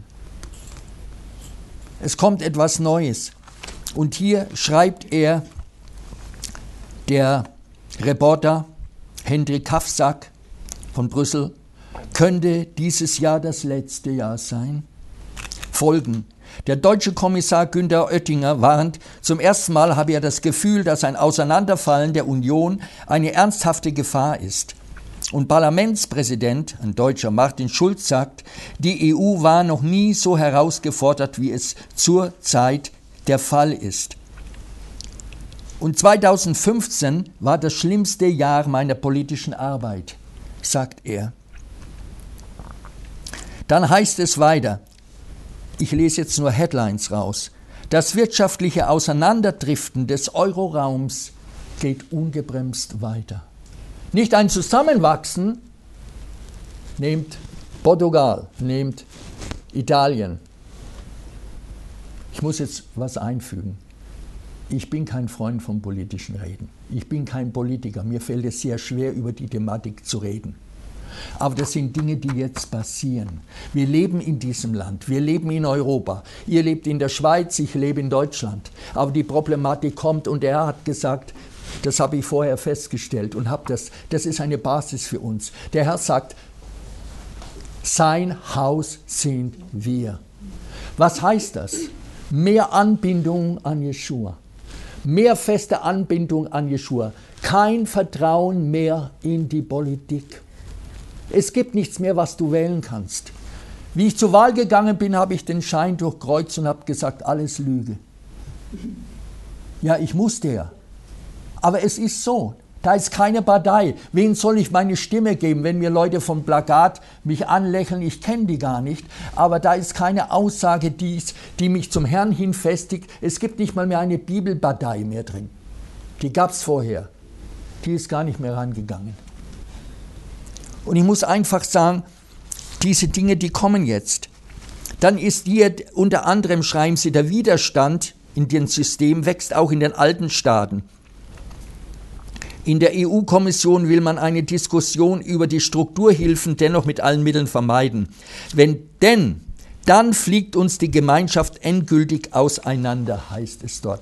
Es kommt etwas Neues. Und hier schreibt er, der Reporter Hendrik Kafsak von Brüssel, könnte dieses Jahr das letzte Jahr sein? Folgen. Der deutsche Kommissar Günther Oettinger warnt, zum ersten Mal habe er das Gefühl, dass ein Auseinanderfallen der Union eine ernsthafte Gefahr ist. Und Parlamentspräsident, ein Deutscher, Martin Schulz sagt, die E U war noch nie so herausgefordert, wie es zurzeit der Fall ist. Und zweitausendfünfzehn war das schlimmste Jahr meiner politischen Arbeit, sagt er. Dann heißt es weiter, ich lese jetzt nur Headlines raus, das wirtschaftliche Auseinanderdriften des Euroraums geht ungebremst weiter. Nicht ein Zusammenwachsen, nehmt Portugal, nehmt Italien. Ich muss jetzt was einfügen. Ich bin kein Freund vom politischen Reden. Ich bin kein Politiker. Mir fällt es sehr schwer, über die Thematik zu reden. Aber das sind Dinge, die jetzt passieren. Wir leben in diesem Land. Wir leben in Europa. Ihr lebt in der Schweiz, ich lebe in Deutschland. Aber die Problematik kommt und er hat gesagt, das habe ich vorher festgestellt und habe das, das ist eine Basis für uns. Der Herr sagt, sein Haus sind wir. Was heißt das? Mehr Anbindung an Jeschua. Mehr feste Anbindung an Jeschua. Kein Vertrauen mehr in die Politik. Es gibt nichts mehr, was du wählen kannst. Wie ich zur Wahl gegangen bin, habe ich den Schein durchkreuzt und habe gesagt, alles Lüge. Ja, ich musste ja. Aber es ist so. Da ist keine Partei. Wen soll ich meine Stimme geben, wenn mir Leute vom Plakat mich anlächeln? Ich kenne die gar nicht. Aber da ist keine Aussage, die, die mich zum Herrn hin festigt. Es gibt nicht mal mehr eine Bibelpartei mehr drin. Die gab es vorher. Die ist gar nicht mehr rangegangen. Und ich muss einfach sagen, diese Dinge, die kommen jetzt. Dann ist hier unter anderem, schreiben sie, der Widerstand in dem System wächst auch in den alten Staaten. In der E U-Kommission will man eine Diskussion über die Strukturhilfen dennoch mit allen Mitteln vermeiden. Wenn denn, dann fliegt uns die Gemeinschaft endgültig auseinander, heißt es dort.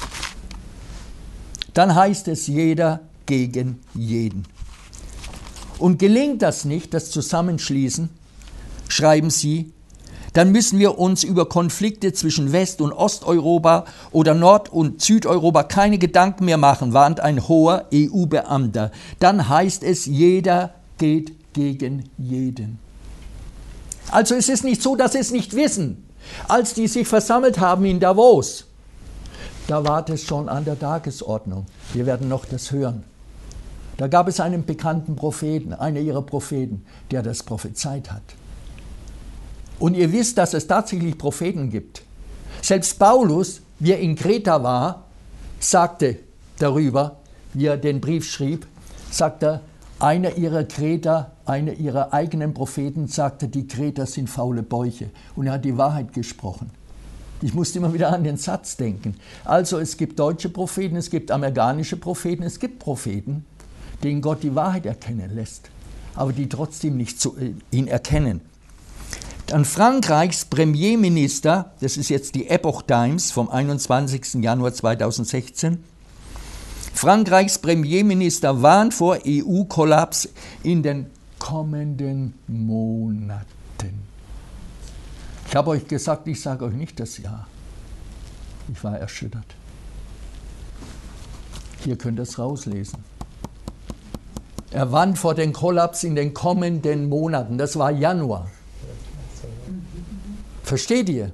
Dann heißt es jeder gegen jeden. Und gelingt das nicht, das Zusammenschließen, schreiben sie, dann müssen wir uns über Konflikte zwischen West- und Osteuropa oder Nord- und Südeuropa keine Gedanken mehr machen, warnt ein hoher E U-Beamter. Dann heißt es, jeder geht gegen jeden. Also es ist nicht so, dass sie es nicht wissen. Als die sich versammelt haben in Davos, da war das schon an der Tagesordnung. Wir werden noch das hören. Da gab es einen bekannten Propheten, einer ihrer Propheten, der das prophezeit hat. Und ihr wisst, dass es tatsächlich Propheten gibt. Selbst Paulus, wie er in Kreta war, sagte darüber, wie er den Brief schrieb, sagte, einer ihrer Kreter, einer ihrer eigenen Propheten sagte, die Kreter sind faule Bäuche. Und er hat die Wahrheit gesprochen. Ich musste immer wieder an den Satz denken. Also es gibt deutsche Propheten, es gibt amerikanische Propheten, es gibt Propheten, denen Gott die Wahrheit erkennen lässt, aber die trotzdem nicht zu, äh, ihn erkennen. Dann Frankreichs Premierminister, das ist jetzt die Epoch Times vom einundzwanzigsten Januar zweitausendsechzehn, Frankreichs Premierminister warnt vor E U-Kollaps in den kommenden Monaten. Ich habe euch gesagt, ich sage euch nicht das Jahr. Ich war erschüttert. Ihr könnt es rauslesen. Er warnt vor dem Kollaps in den kommenden Monaten. Das war Januar. Versteht ihr?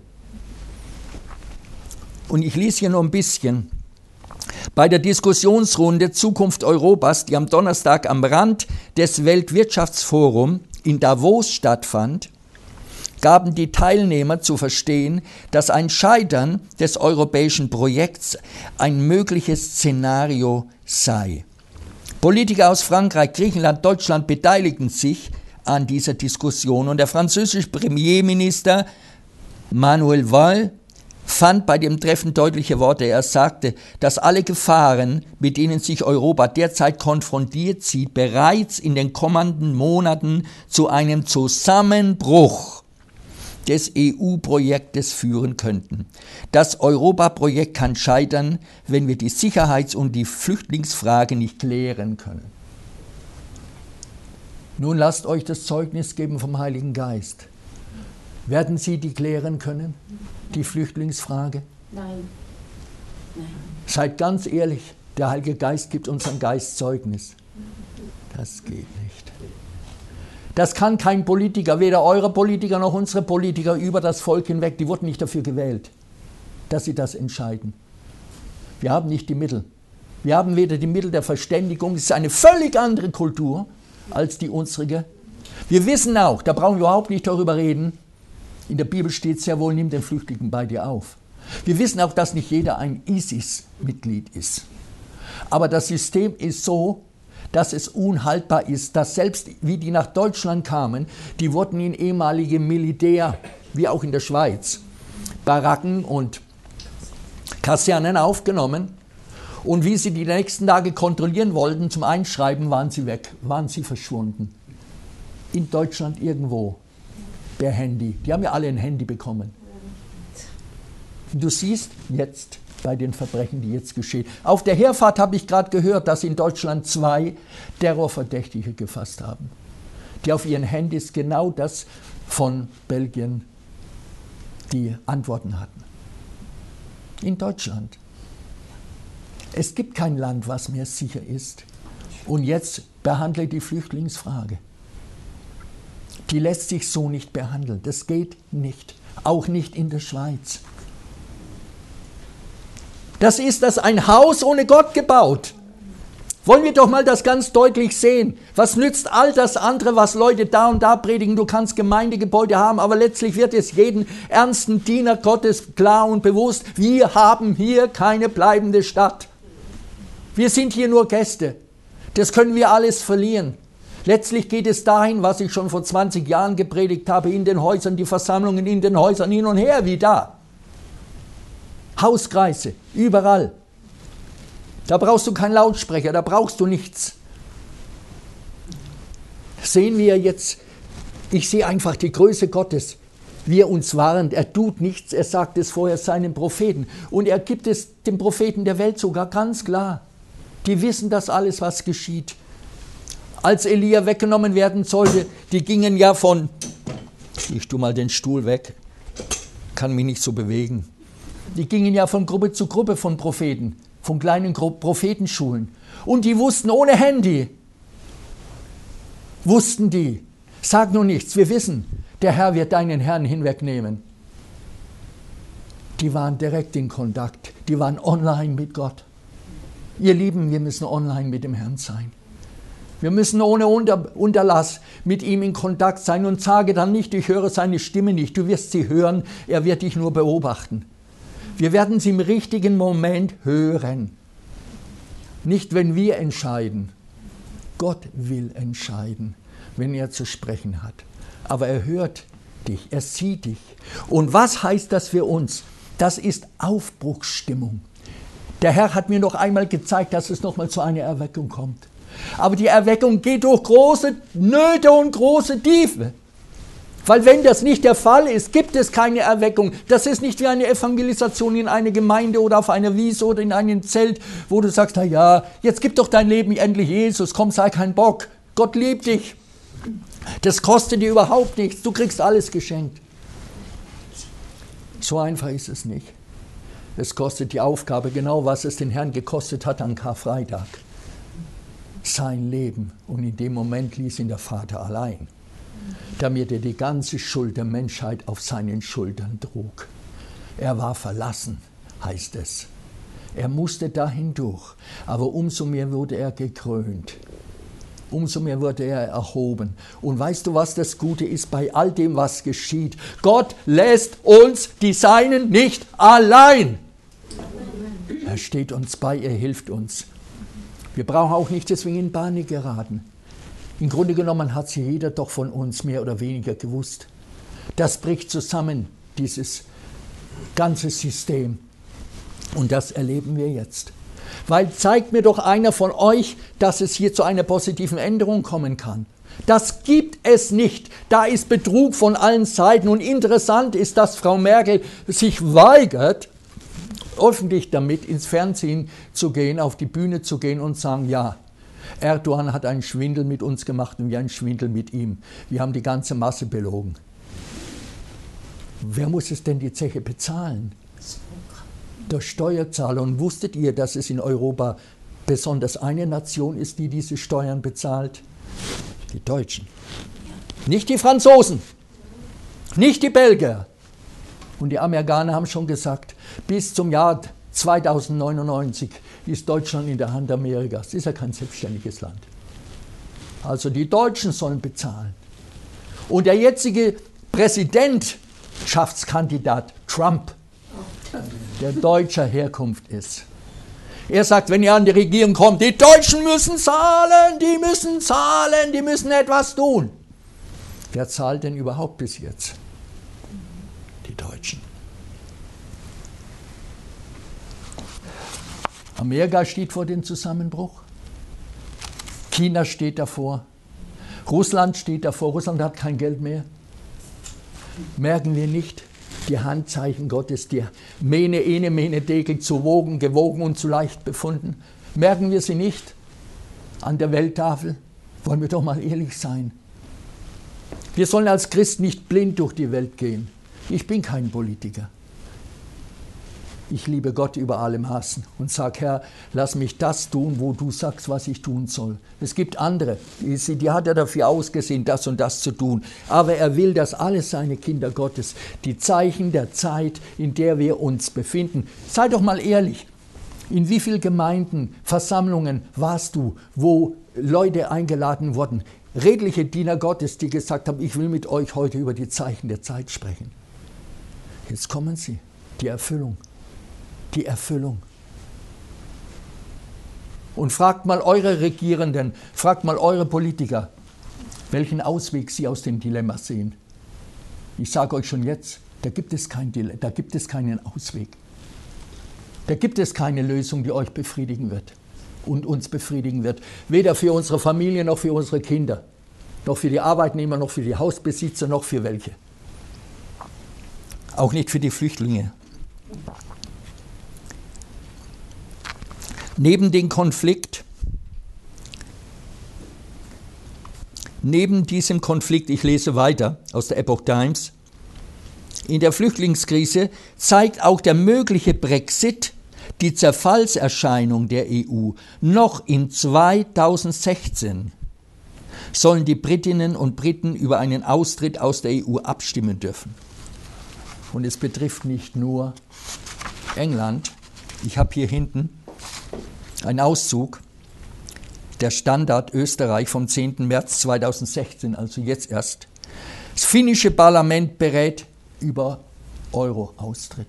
Und ich lese hier noch ein bisschen. Bei der Diskussionsrunde Zukunft Europas, die am Donnerstag am Rand des Weltwirtschaftsforums in Davos stattfand, gaben die Teilnehmer zu verstehen, dass ein Scheitern des europäischen Projekts ein mögliches Szenario sei. Politiker aus Frankreich, Griechenland, Deutschland beteiligten sich an dieser Diskussion und der französische Premierminister Manuel Valls fand bei dem Treffen deutliche Worte. Er sagte, dass alle Gefahren, mit denen sich Europa derzeit konfrontiert sieht, bereits in den kommenden Monaten zu einem Zusammenbruch des E U-Projektes führen könnten. Das Europa-Projekt kann scheitern, wenn wir die Sicherheits- und die Flüchtlingsfrage nicht klären können. Nun lasst euch das Zeugnis geben vom Heiligen Geist. Werden Sie die klären können, die Flüchtlingsfrage? Nein. Nein. Seid ganz ehrlich, der Heilige Geist gibt unserem Geist Zeugnis. Das geht nicht. Das kann kein Politiker, weder eure Politiker noch unsere Politiker über das Volk hinweg, die wurden nicht dafür gewählt, dass sie das entscheiden. Wir haben nicht die Mittel. Wir haben weder die Mittel der Verständigung, es ist eine völlig andere Kultur als die unsere. Wir wissen auch, da brauchen wir überhaupt nicht darüber reden, in der Bibel steht sehr wohl, nimm den Flüchtigen bei dir auf. Wir wissen auch, dass nicht jeder ein ISIS-Mitglied ist. Aber das System ist so, dass es unhaltbar ist, dass selbst wie die nach Deutschland kamen, die wurden in ehemalige Militär, wie auch in der Schweiz, Baracken und Kasernen aufgenommen. Und wie sie die nächsten Tage kontrollieren wollten, zum Einschreiben, waren sie weg, waren sie verschwunden. In Deutschland irgendwo. Per Handy. Die haben ja alle ein Handy bekommen. Du siehst jetzt bei den Verbrechen, die jetzt geschehen. Auf der Herfahrt habe ich gerade gehört, dass in Deutschland zwei Terrorverdächtige gefasst haben, die auf ihren Handys genau das von Belgien die Antworten hatten. In Deutschland. Es gibt kein Land, was mehr sicher ist. Und jetzt behandle die Flüchtlingsfrage. die lässt sich so nicht behandeln. Das geht nicht. Auch nicht in der Schweiz. Das ist das ein Haus ohne Gott gebaut. Wollen wir doch mal das ganz deutlich sehen. Was nützt all das andere, was Leute da und da predigen? Du kannst Gemeindegebäude haben, aber letztlich wird es jeden ernsten Diener Gottes klar und bewusst, wir haben hier keine bleibende Stadt. Wir sind hier nur Gäste. Das können wir alles verlieren. Letztlich geht es dahin, was ich schon vor zwanzig Jahren gepredigt habe, in den Häusern, die Versammlungen in den Häusern, hin und her, wie da. Hauskreise, überall. Da brauchst du keinen Lautsprecher, da brauchst du nichts. Sehen wir jetzt, ich sehe einfach die Größe Gottes, wie er uns warnt. Er tut nichts, er sagt es vorher seinen Propheten. Und er gibt es den Propheten der Welt sogar ganz klar. Die wissen das alles, was geschieht. Als Elia weggenommen werden sollte, die gingen ja von, ich tue mal den Stuhl weg, kann mich nicht so bewegen. Die gingen ja von Gruppe zu Gruppe von Propheten. Von kleinen Prophetenschulen. Und die wussten ohne Handy, wussten die, sag nur nichts, wir wissen, der Herr wird deinen Herrn hinwegnehmen. Die waren direkt in Kontakt, die waren online mit Gott. Ihr Lieben, wir müssen online mit dem Herrn sein. Wir müssen ohne Unter- Unterlass mit ihm in Kontakt sein und sage dann nicht, ich höre seine Stimme nicht, du wirst sie hören, er wird dich nur beobachten. Wir werden sie im richtigen Moment hören. Nicht, wenn wir entscheiden. Gott will entscheiden, wenn er zu sprechen hat. Aber er hört dich, er sieht dich. Und was heißt das für uns? Das ist Aufbruchsstimmung. Der Herr hat mir noch einmal gezeigt, dass es nochmal zu einer Erweckung kommt. Aber die Erweckung geht durch große Nöte und große Tiefe. Weil wenn das nicht der Fall ist, gibt es keine Erweckung. Das ist nicht wie eine Evangelisation in eine Gemeinde oder auf einer Wiese oder in einem Zelt, wo du sagst, na ja, jetzt gib doch dein Leben endlich Jesus, komm, sei kein Bock. Gott liebt dich. Das kostet dir überhaupt nichts, du kriegst alles geschenkt. So einfach ist es nicht. Es kostet die Aufgabe genau, was es den Herrn gekostet hat an Karfreitag. Sein Leben. Und in dem Moment ließ ihn der Vater allein, damit er die ganze Schuld der Menschheit auf seinen Schultern trug. Er war verlassen, heißt es. Er musste da hindurch, aber umso mehr wurde er gekrönt. Umso mehr wurde er erhoben. Und weißt du, was das Gute ist bei all dem, was geschieht? Gott lässt uns, die Seinen, nicht allein. Er steht uns bei, er hilft uns. Wir brauchen auch nicht deswegen in Panik geraten. Im Grunde genommen hat sie jeder doch von uns mehr oder weniger gewusst. Das bricht zusammen, dieses ganze System. Und das erleben wir jetzt. Weil zeigt mir doch einer von euch, dass es hier zu einer positiven Änderung kommen kann. Das gibt es nicht. Da ist Betrug von allen Seiten. Und interessant ist, dass Frau Merkel sich weigert, öffentlich damit ins Fernsehen zu gehen, auf die Bühne zu gehen und sagen, ja, Erdogan hat einen Schwindel mit uns gemacht und wir einen Schwindel mit ihm. Wir haben die ganze Masse belogen. Wer muss es denn die Zeche bezahlen? Der Steuerzahler. Und wusstet ihr, dass es in Europa besonders eine Nation ist, die diese Steuern bezahlt? Die Deutschen. Nicht die Franzosen, nicht die Belgier. Und die Amerikaner haben schon gesagt, bis zum Jahr zweitausendneunundneunzig ist Deutschland in der Hand Amerikas. Das ist ja kein selbstständiges Land. Also die Deutschen sollen bezahlen. Und der jetzige Präsidentschaftskandidat Trump, der deutscher Herkunft ist, er sagt, wenn ihr an die Regierung kommt, die Deutschen müssen zahlen, die müssen zahlen, die müssen etwas tun. Wer zahlt denn überhaupt bis jetzt? Die Deutschen. Amerika steht vor dem Zusammenbruch. China steht davor. Russland steht davor. Russland hat kein Geld mehr. Merken wir nicht die Handzeichen Gottes, die Mene, Ene, Mene, Degel, zu wogen, gewogen und zu leicht befunden? Merken wir sie nicht an der Welttafel? Wollen wir doch mal ehrlich sein. Wir sollen als Christen nicht blind durch die Welt gehen. Ich bin kein Politiker. Ich liebe Gott über alle Maßen und sage, Herr, lass mich das tun, wo du sagst, was ich tun soll. Es gibt andere, die, die hat er dafür ausgesehen, das und das zu tun. Aber er will, dass alle seine Kinder Gottes die Zeichen der Zeit, in der wir uns befinden. Sei doch mal ehrlich, in wie vielen Gemeinden, Versammlungen warst du, wo Leute eingeladen wurden, redliche Diener Gottes, die gesagt haben, ich will mit euch heute über die Zeichen der Zeit sprechen. Jetzt kommen sie, die Erfüllung. Die Erfüllung. Und fragt mal eure Regierenden, fragt mal eure Politiker, welchen Ausweg sie aus dem Dilemma sehen. Ich sage euch schon jetzt, da gibt es kein Dilemma, da gibt es keinen Ausweg. Da gibt es keine Lösung, die euch befriedigen wird und uns befriedigen wird. Weder für unsere Familie noch für unsere Kinder, noch für die Arbeitnehmer, noch für die Hausbesitzer, noch für welche. Auch nicht für die Flüchtlinge. Neben dem Konflikt, neben diesem Konflikt, ich lese weiter aus der Epoch Times, in der Flüchtlingskrise zeigt auch der mögliche Brexit die Zerfallserscheinung der E U. Noch in zweitausendsechzehn sollen die Britinnen und Briten über einen Austritt aus der E U abstimmen dürfen. Und es betrifft nicht nur England. Ich habe hier hinten einen Auszug, der Standard Österreich vom zehnten März zweitausendsechzehn, also jetzt erst. Das finnische Parlament berät über Euro-Austritt.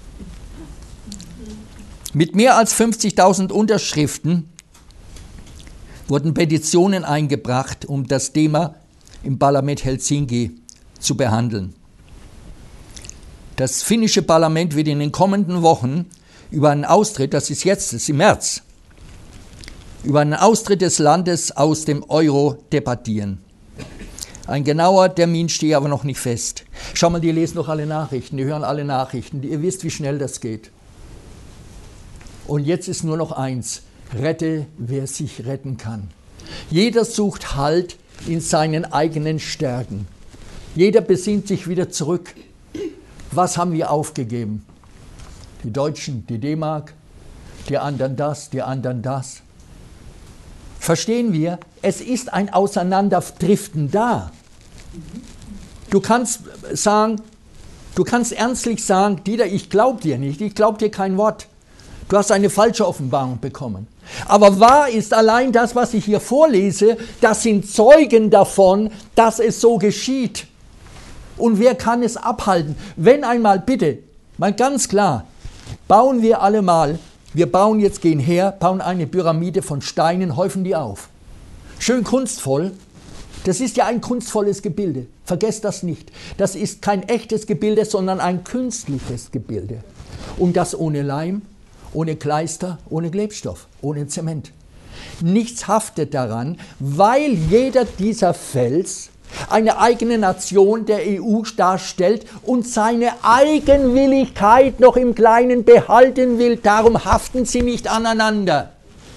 Mit mehr als fünfzigtausend Unterschriften wurden Petitionen eingebracht, um das Thema im Parlament Helsinki zu behandeln. Das finnische Parlament wird in den kommenden Wochen über einen Austritt, das ist jetzt, das ist im März, über einen Austritt des Landes aus dem Euro debattieren. Ein genauer Termin steht aber noch nicht fest. Schau mal, die lesen doch alle Nachrichten, die hören alle Nachrichten, ihr wisst, wie schnell das geht. Und jetzt ist nur noch eins, rette, wer sich retten kann. Jeder sucht Halt in seinen eigenen Stärken. Jeder besinnt sich wieder zurück. Was haben wir aufgegeben? Die Deutschen, die D-Mark, die anderen das, die anderen das. Verstehen wir? Es ist ein Auseinanderdriften da. Du kannst sagen, du kannst ernstlich sagen, Dieter, ich glaube dir nicht, ich glaube dir kein Wort. Du hast eine falsche Offenbarung bekommen. Aber wahr ist allein das, was ich hier vorlese, das sind Zeugen davon, dass es so geschieht. Und wer kann es abhalten? Wenn einmal, bitte, mal ganz klar, bauen wir alle mal, wir bauen jetzt, gehen her, bauen eine Pyramide von Steinen, häufen die auf. Schön kunstvoll, das ist ja ein kunstvolles Gebilde, vergesst das nicht. Das ist kein echtes Gebilde, sondern ein künstliches Gebilde. Und das ohne Leim, ohne Kleister, ohne Klebstoff, ohne Zement. Nichts haftet daran, weil jeder dieser Fels eine eigene Nation der E U darstellt und seine Eigenwilligkeit noch im Kleinen behalten will. Darum haften sie nicht aneinander.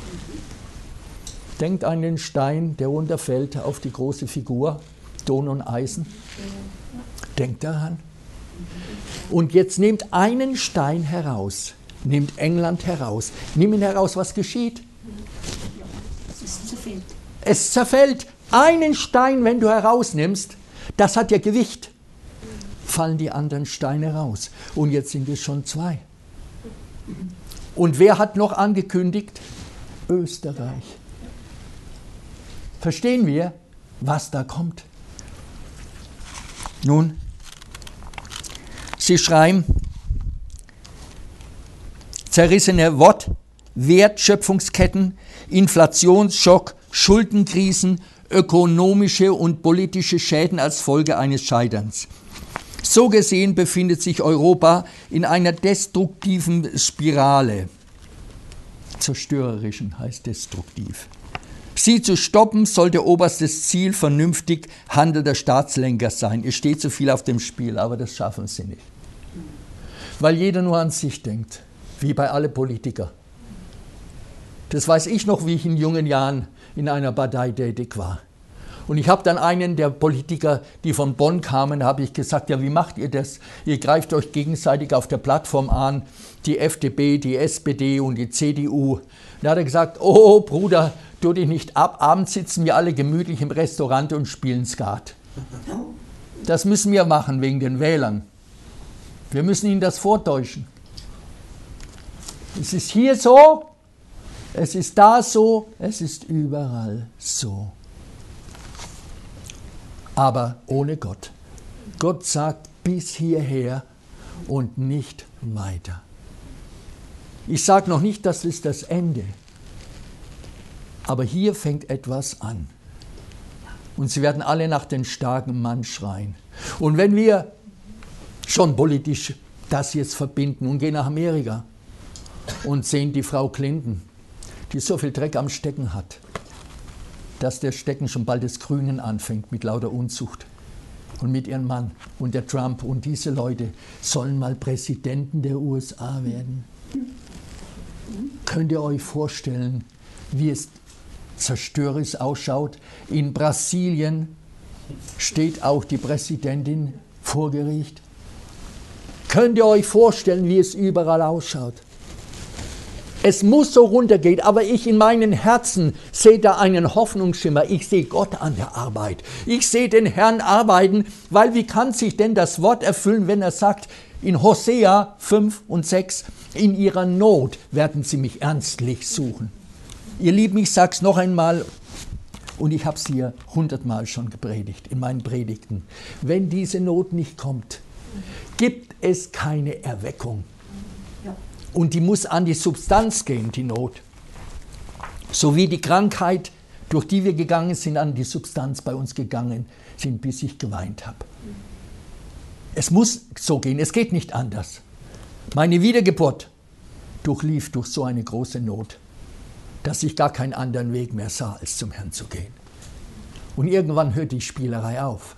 Denkt an den Stein, der runterfällt auf die große Figur, Ton und Eisen. Denkt daran. Und jetzt nehmt einen Stein heraus, nehmt England heraus, nimm ihn heraus, was geschieht? Es zerfällt. Es zerfällt. Einen Stein, wenn du herausnimmst, das hat ja Gewicht, fallen die anderen Steine raus. Und jetzt sind es schon zwei. Und wer hat noch angekündigt? Österreich. Verstehen wir, was da kommt? Nun, sie schreiben, zerrissene Wort, Wertschöpfungsketten, Inflationsschock, Schuldenkrisen, ökonomische und politische Schäden als Folge eines Scheiterns. So gesehen befindet sich Europa in einer destruktiven Spirale. Zerstörerischen heißt destruktiv. Sie zu stoppen sollte oberstes Ziel vernünftig handelnder Staatslenker sein. Es steht zu viel auf dem Spiel, aber das schaffen sie nicht. Weil jeder nur an sich denkt, wie bei allen Politikern. Das weiß ich noch, wie ich in jungen Jahren in einer Partei tätig war. Und ich habe dann einen der Politiker, die von Bonn kamen, habe ich gesagt, ja, wie macht ihr das? Ihr greift euch gegenseitig auf der Plattform an, die F D P, die S P D und die C D U. Da hat er gesagt, oh Bruder, tu dich nicht ab, abends sitzen wir alle gemütlich im Restaurant und spielen Skat. Das müssen wir machen wegen den Wählern. Wir müssen ihnen das vortäuschen. Es ist hier so, es ist da so, es ist überall so. Aber ohne Gott. Gott sagt bis hierher und nicht weiter. Ich sage noch nicht, das ist das Ende. Aber hier fängt etwas an. Und sie werden alle nach dem starken Mann schreien. Und wenn wir schon politisch das jetzt verbinden und gehen nach Amerika und sehen die Frau Clinton, die so viel Dreck am Stecken hat, dass der Stecken schon bald das Grünen anfängt mit lauter Unzucht. Und mit ihrem Mann und der Trump und diese Leute sollen mal Präsidenten der U S A werden. Könnt ihr euch vorstellen, wie es zerstörerisch ausschaut? In Brasilien steht auch die Präsidentin vor Gericht. Könnt ihr euch vorstellen, wie es überall ausschaut? Es muss so runtergehen, aber ich in meinem Herzen sehe da einen Hoffnungsschimmer. Ich sehe Gott an der Arbeit. Ich sehe den Herrn arbeiten, weil wie kann sich denn das Wort erfüllen, wenn er sagt, in Hosea fünf und sechs, in ihrer Not werden sie mich ernstlich suchen. Ihr Lieben, ich sage es noch einmal, und ich habe es hier hundertmal schon gepredigt, in meinen Predigten. Wenn diese Not nicht kommt, gibt es keine Erweckung. Und die muss an die Substanz gehen, die Not. So wie die Krankheit, durch die wir gegangen sind, an die Substanz bei uns gegangen sind, bis ich geweint habe. Es muss so gehen, es geht nicht anders. Meine Wiedergeburt durchlief durch so eine große Not, dass ich gar keinen anderen Weg mehr sah, als zum Herrn zu gehen. Und irgendwann hörte die Spielerei auf.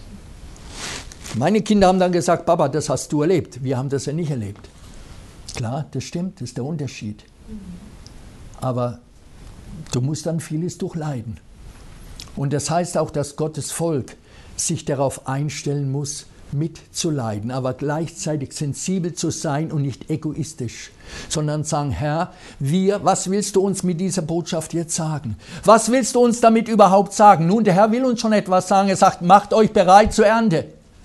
Meine Kinder haben dann gesagt, Papa, das hast du erlebt. Wir haben das ja nicht erlebt. Klar, das stimmt, das ist der Unterschied. Aber du musst dann vieles durchleiden. Und das heißt auch, dass Gottes Volk sich darauf einstellen muss, mitzuleiden, aber gleichzeitig sensibel zu sein und nicht egoistisch, sondern sagen, Herr, wir, was willst du uns mit dieser Botschaft jetzt sagen? Was willst du uns damit überhaupt sagen? Nun, der Herr will uns schon etwas sagen. Er sagt, macht euch bereit zur Ernte.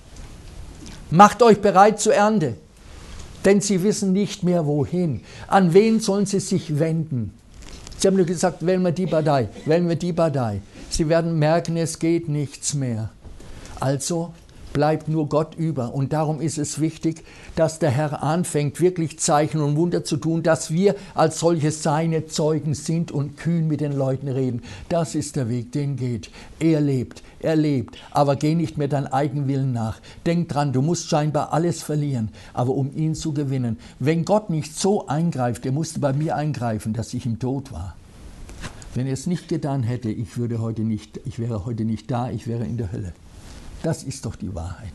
Macht euch bereit zur Ernte. Denn sie wissen nicht mehr, wohin. An wen sollen sie sich wenden? Sie haben nur gesagt, wählen wir die Partei, wählen wir die Partei. Sie werden merken, es geht nichts mehr. Also bleibt nur Gott über. Und darum ist es wichtig, dass der Herr anfängt, wirklich Zeichen und Wunder zu tun, dass wir als solche seine Zeugen sind und kühn mit den Leuten reden. Das ist der Weg, den geht. Er lebt, er lebt, aber geh nicht mehr deinen Eigenwillen nach. Denk dran, du musst scheinbar alles verlieren, aber um ihn zu gewinnen. Wenn Gott nicht so eingreift, er musste bei mir eingreifen, dass ich im Tod war. Wenn er es nicht getan hätte, ich, würde heute nicht, ich wäre heute nicht da, ich wäre in der Hölle. Das ist doch die Wahrheit.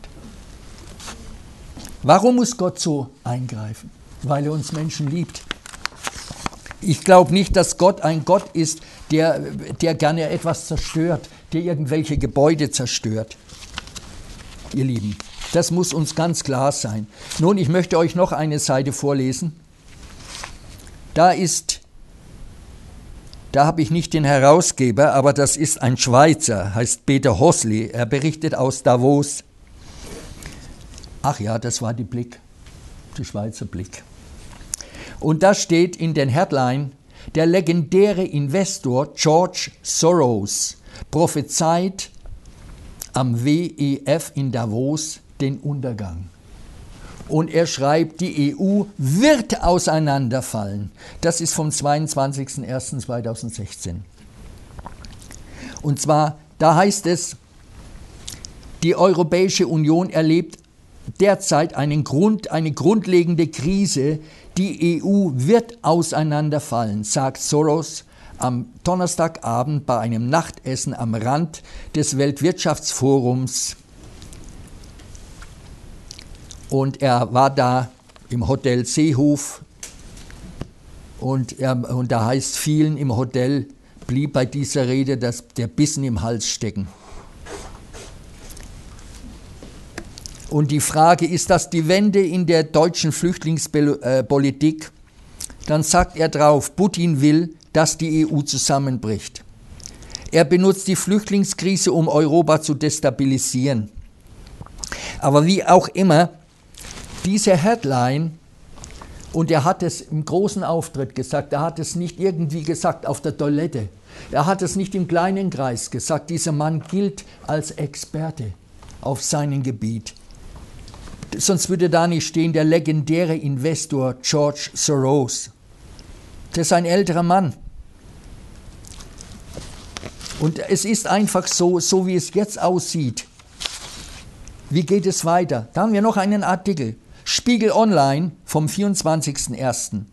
Warum muss Gott so eingreifen? Weil er uns Menschen liebt. Ich glaube nicht, dass Gott ein Gott ist, der, der gerne etwas zerstört, der irgendwelche Gebäude zerstört. Ihr Lieben, das muss uns ganz klar sein. Nun, ich möchte euch noch eine Seite vorlesen. Da ist Da habe ich nicht den Herausgeber, aber das ist ein Schweizer, heißt Peter Hosli. Er berichtet aus Davos. Ach ja, das war die Blick, die Schweizer Blick. Und da steht in den Headline, der legendäre Investor George Soros prophezeit am W E F in Davos den Untergang. Und er schreibt, die E U wird auseinanderfallen. Das ist vom zweiundzwanzigsten ersten zweitausendsechzehn. Und zwar, da heißt es, die Europäische Union erlebt derzeit einen Grund, eine grundlegende Krise. Die E U wird auseinanderfallen, sagt Soros am Donnerstagabend bei einem Nachtessen am Rand des Weltwirtschaftsforums. Und er war da im Hotel Seehof und, er, und da heißt vielen im Hotel, blieb bei dieser Rede das, der Bissen im Hals stecken. Und die Frage, ist das die Wende in der deutschen Flüchtlingspolitik? Dann sagt er drauf, Putin will, dass die E U zusammenbricht. Er benutzt die Flüchtlingskrise, um Europa zu destabilisieren. Aber wie auch immer, diese Headline, und er hat es im großen Auftritt gesagt, er hat es nicht irgendwie gesagt auf der Toilette, er hat es nicht im kleinen Kreis gesagt, dieser Mann gilt als Experte auf seinem Gebiet. Sonst würde da nicht stehen, der legendäre Investor George Soros. Das ist ein älterer Mann. Und es ist einfach so, so wie es jetzt aussieht. Wie geht es weiter? Da haben wir noch einen Artikel. Spiegel Online vom vierundzwanzigsten ersten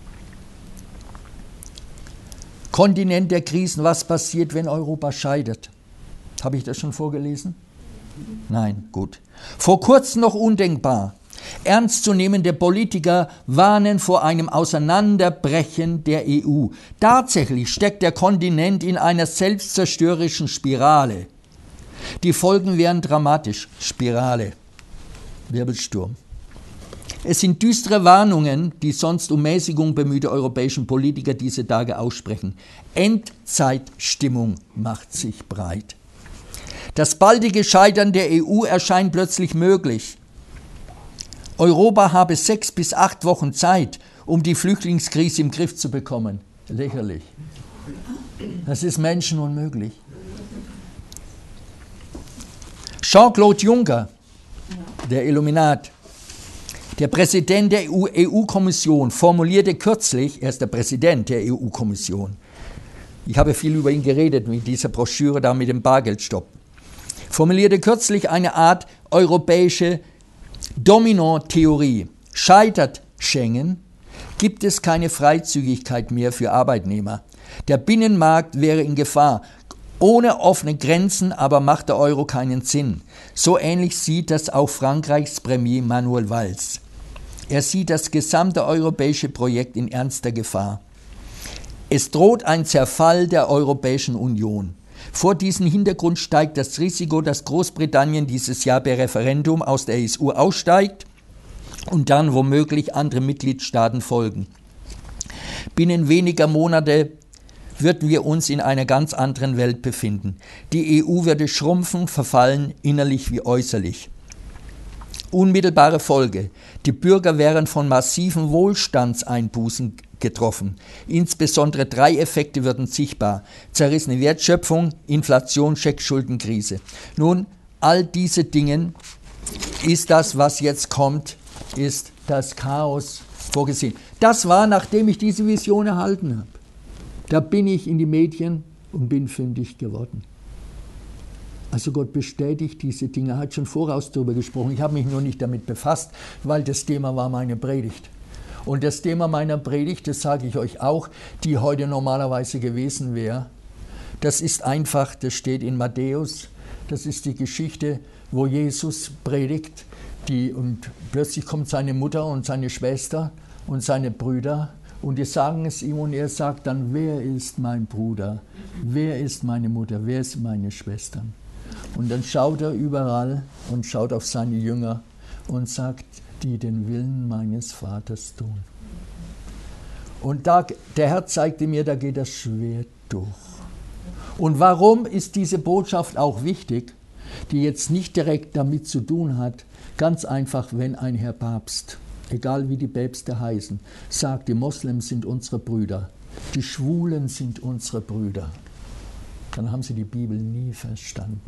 Kontinent der Krisen, was passiert, wenn Europa scheitert? Habe ich das schon vorgelesen? Nein, gut. Vor kurzem noch undenkbar. Ernstzunehmende Politiker warnen vor einem Auseinanderbrechen der E U. Tatsächlich steckt der Kontinent in einer selbstzerstörerischen Spirale. Die Folgen wären dramatisch. Spirale. Wirbelsturm. Es sind düstere Warnungen, die sonst um Mäßigung bemühte europäischen Politiker diese Tage aussprechen. Endzeitstimmung macht sich breit. Das baldige Scheitern der E U erscheint plötzlich möglich. Europa habe sechs bis acht Wochen Zeit, um die Flüchtlingskrise im Griff zu bekommen. Lächerlich. Das ist menschenunmöglich. Jean-Claude Juncker, der Illuminat, der Präsident der E U-Kommission, formulierte kürzlich, er ist der Präsident der E U-Kommission, ich habe viel über ihn geredet mit dieser Broschüre da mit dem Bargeldstopp, formulierte kürzlich eine Art europäische Domino-Theorie. Scheitert Schengen, gibt es keine Freizügigkeit mehr für Arbeitnehmer. Der Binnenmarkt wäre in Gefahr. Ohne offene Grenzen aber macht der Euro keinen Sinn. So ähnlich sieht das auch Frankreichs Premier Manuel Valls. Er sieht das gesamte europäische Projekt in ernster Gefahr. Es droht ein Zerfall der Europäischen Union. Vor diesem Hintergrund steigt das Risiko, dass Großbritannien dieses Jahr per Referendum aus der E U aussteigt und dann womöglich andere Mitgliedstaaten folgen. Binnen weniger Monate würden wir uns in einer ganz anderen Welt befinden. Die E U würde schrumpfen, verfallen, innerlich wie äußerlich. Unmittelbare Folge: Die Bürger wären von massiven Wohlstandseinbußen getroffen. Insbesondere drei Effekte würden sichtbar: zerrissene Wertschöpfung, Inflation, Scheckschuldenkrise. Nun, all diese Dinge ist das, was jetzt kommt, ist das Chaos vorgesehen. Das war, nachdem ich diese Vision erhalten habe. Da bin ich in die Medien und bin fündig geworden. Also Gott bestätigt diese Dinge, er hat schon voraus darüber gesprochen. Ich habe mich nur nicht damit befasst, weil das Thema war meine Predigt. Und das Thema meiner Predigt, das sage ich euch auch, die heute normalerweise gewesen wäre, das ist einfach, das steht in Matthäus, das ist die Geschichte, wo Jesus predigt, die, und plötzlich kommt seine Mutter und seine Schwester und seine Brüder und die sagen es ihm und er sagt dann, wer ist mein Bruder, wer ist meine Mutter, wer ist meine Schwestern? Und dann schaut er überall und schaut auf seine Jünger und sagt, die den Willen meines Vaters tun. Und da, der Herr zeigte mir, da geht das Schwert durch. Und warum ist diese Botschaft auch wichtig, die jetzt nicht direkt damit zu tun hat? Ganz einfach, wenn ein Herr Papst, egal wie die Päpste heißen, sagt, die Moslems sind unsere Brüder, die Schwulen sind unsere Brüder, dann haben sie die Bibel nie verstanden.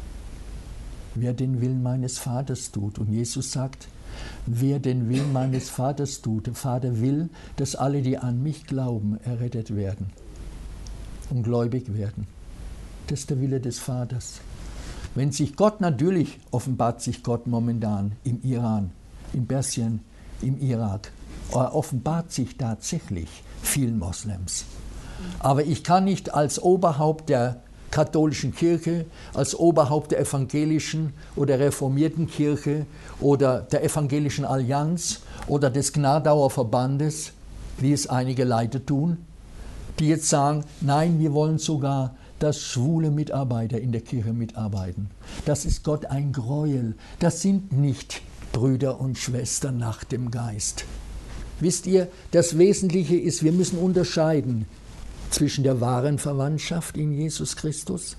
Wer den Willen meines Vaters tut, und Jesus sagt, wer den Willen meines Vaters tut, der Vater will, dass alle, die an mich glauben, errettet werden und gläubig werden. Das ist der Wille des Vaters. Wenn sich Gott, natürlich offenbart sich Gott momentan im Iran, in Persien, im Irak, er offenbart sich tatsächlich vielen Moslems. Aber ich kann nicht als Oberhaupt der katholischen Kirche, als Oberhaupt der evangelischen oder reformierten Kirche oder der evangelischen Allianz oder des Gnadauer Verbandes, wie es einige Leiter tun, die jetzt sagen, nein, wir wollen sogar dass schwule Mitarbeiter in der Kirche mitarbeiten. Das ist Gott ein Gräuel. Das sind nicht Brüder und Schwestern nach dem Geist. Wisst ihr, das Wesentliche ist, wir müssen unterscheiden zwischen der wahren Verwandtschaft in Jesus Christus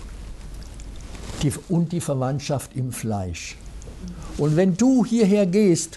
und die Verwandtschaft im Fleisch. Und wenn du hierher gehst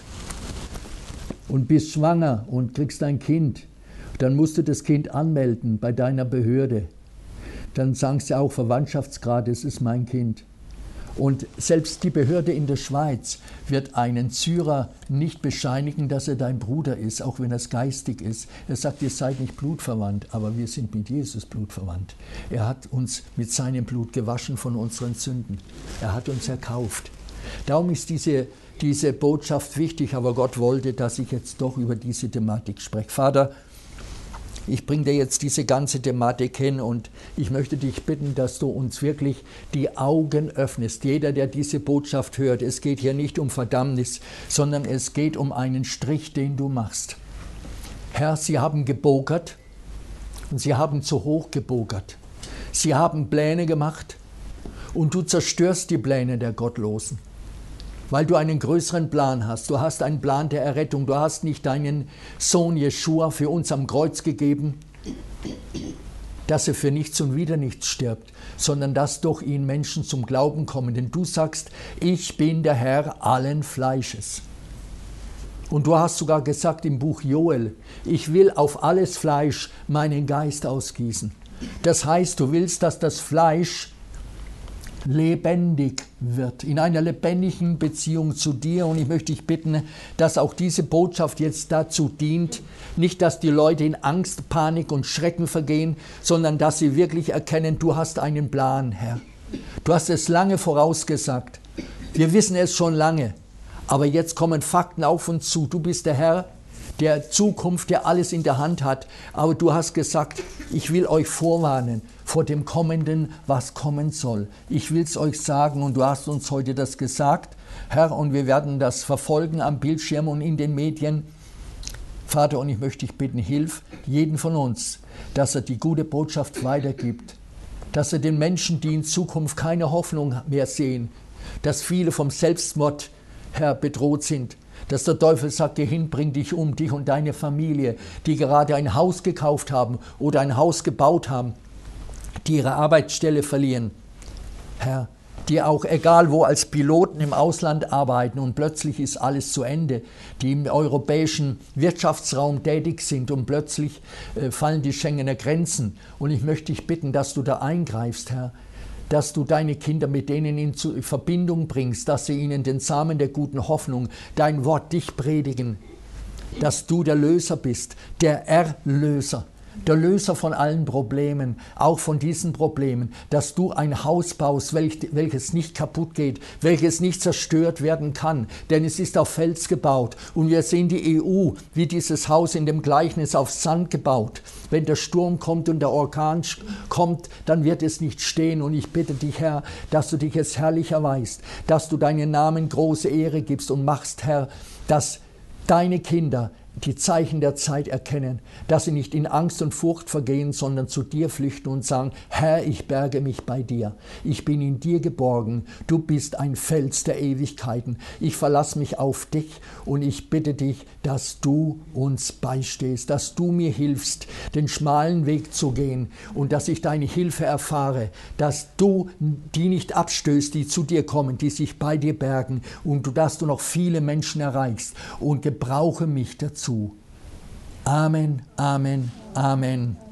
und bist schwanger und kriegst ein Kind, dann musst du das Kind anmelden bei deiner Behörde. Dann sagst du auch Verwandtschaftsgrad, es ist mein Kind. Und selbst die Behörde in der Schweiz wird einen Syrer nicht bescheinigen, dass er dein Bruder ist, auch wenn er es geistig ist. Er sagt, ihr seid nicht blutverwandt, aber wir sind mit Jesus blutverwandt. Er hat uns mit seinem Blut gewaschen von unseren Sünden. Er hat uns erkauft. Darum ist diese, diese Botschaft wichtig, aber Gott wollte, dass ich jetzt doch über diese Thematik spreche. Vater, ich bringe dir jetzt diese ganze Thematik hin und ich möchte dich bitten, dass du uns wirklich die Augen öffnest. Jeder, der diese Botschaft hört, es geht hier nicht um Verdammnis, sondern es geht um einen Strich, den du machst. Herr, sie haben gebogert und sie haben zu hoch gebogert. Sie haben Pläne gemacht und du zerstörst die Pläne der Gottlosen. Weil du einen größeren Plan hast. Du hast einen Plan der Errettung. Du hast nicht deinen Sohn Jeschua für uns am Kreuz gegeben, dass er für nichts und wieder nichts stirbt, sondern dass durch ihn Menschen zum Glauben kommen. Denn du sagst, ich bin der Herr allen Fleisches. Und du hast sogar gesagt im Buch Joel, ich will auf alles Fleisch meinen Geist ausgießen. Das heißt, du willst, dass das Fleisch lebendig wird, in einer lebendigen Beziehung zu dir. Und ich möchte dich bitten, dass auch diese Botschaft jetzt dazu dient, nicht, dass die Leute in Angst, Panik und Schrecken vergehen, sondern dass sie wirklich erkennen, du hast einen Plan, Herr. Du hast es lange vorausgesagt. Wir wissen es schon lange. Aber jetzt kommen Fakten auf uns zu. Du bist der Herr der Zukunft, der alles in der Hand hat. Aber du hast gesagt, ich will euch vorwarnen vor dem Kommenden, was kommen soll. Ich will es euch sagen und du hast uns heute das gesagt, Herr, und wir werden das verfolgen am Bildschirm und in den Medien. Vater, und ich möchte dich bitten, hilf jeden von uns, dass er die gute Botschaft weitergibt, dass er den Menschen, die in Zukunft keine Hoffnung mehr sehen, dass viele vom Selbstmord, Herr, bedroht sind, dass der Teufel sagt, geh hin, bring dich um, dich und deine Familie, die gerade ein Haus gekauft haben oder ein Haus gebaut haben, die ihre Arbeitsstelle verlieren. Herr, die auch, egal wo, als Piloten im Ausland arbeiten und plötzlich ist alles zu Ende, die im europäischen Wirtschaftsraum tätig sind und plötzlich äh, fallen die Schengener Grenzen. Und ich möchte dich bitten, dass du da eingreifst, Herr, dass du deine Kinder mit denen in Verbindung bringst, dass sie ihnen den Samen der guten Hoffnung, dein Wort, dich predigen, dass du der Löser bist, der Erlöser, der Löser von allen Problemen, auch von diesen Problemen, dass du ein Haus baust, welch, welches nicht kaputt geht, welches nicht zerstört werden kann, denn es ist auf Fels gebaut und wir sehen die E U, wie dieses Haus in dem Gleichnis auf Sand gebaut. Wenn der Sturm kommt und der Orkan kommt, dann wird es nicht stehen und ich bitte dich, Herr, dass du dich jetzt herrlich erweist, dass du deinen Namen große Ehre gibst und machst, Herr, dass deine Kinder die Zeichen der Zeit erkennen, dass sie nicht in Angst und Furcht vergehen, sondern zu dir flüchten und sagen, Herr, ich berge mich bei dir. Ich bin in dir geborgen. Du bist ein Fels der Ewigkeiten. Ich verlasse mich auf dich und ich bitte dich, dass du uns beistehst, dass du mir hilfst, den schmalen Weg zu gehen und dass ich deine Hilfe erfahre, dass du die nicht abstößt, die zu dir kommen, die sich bei dir bergen und dass du noch viele Menschen erreichst und gebrauche mich dazu. Amen, Amen, Amen.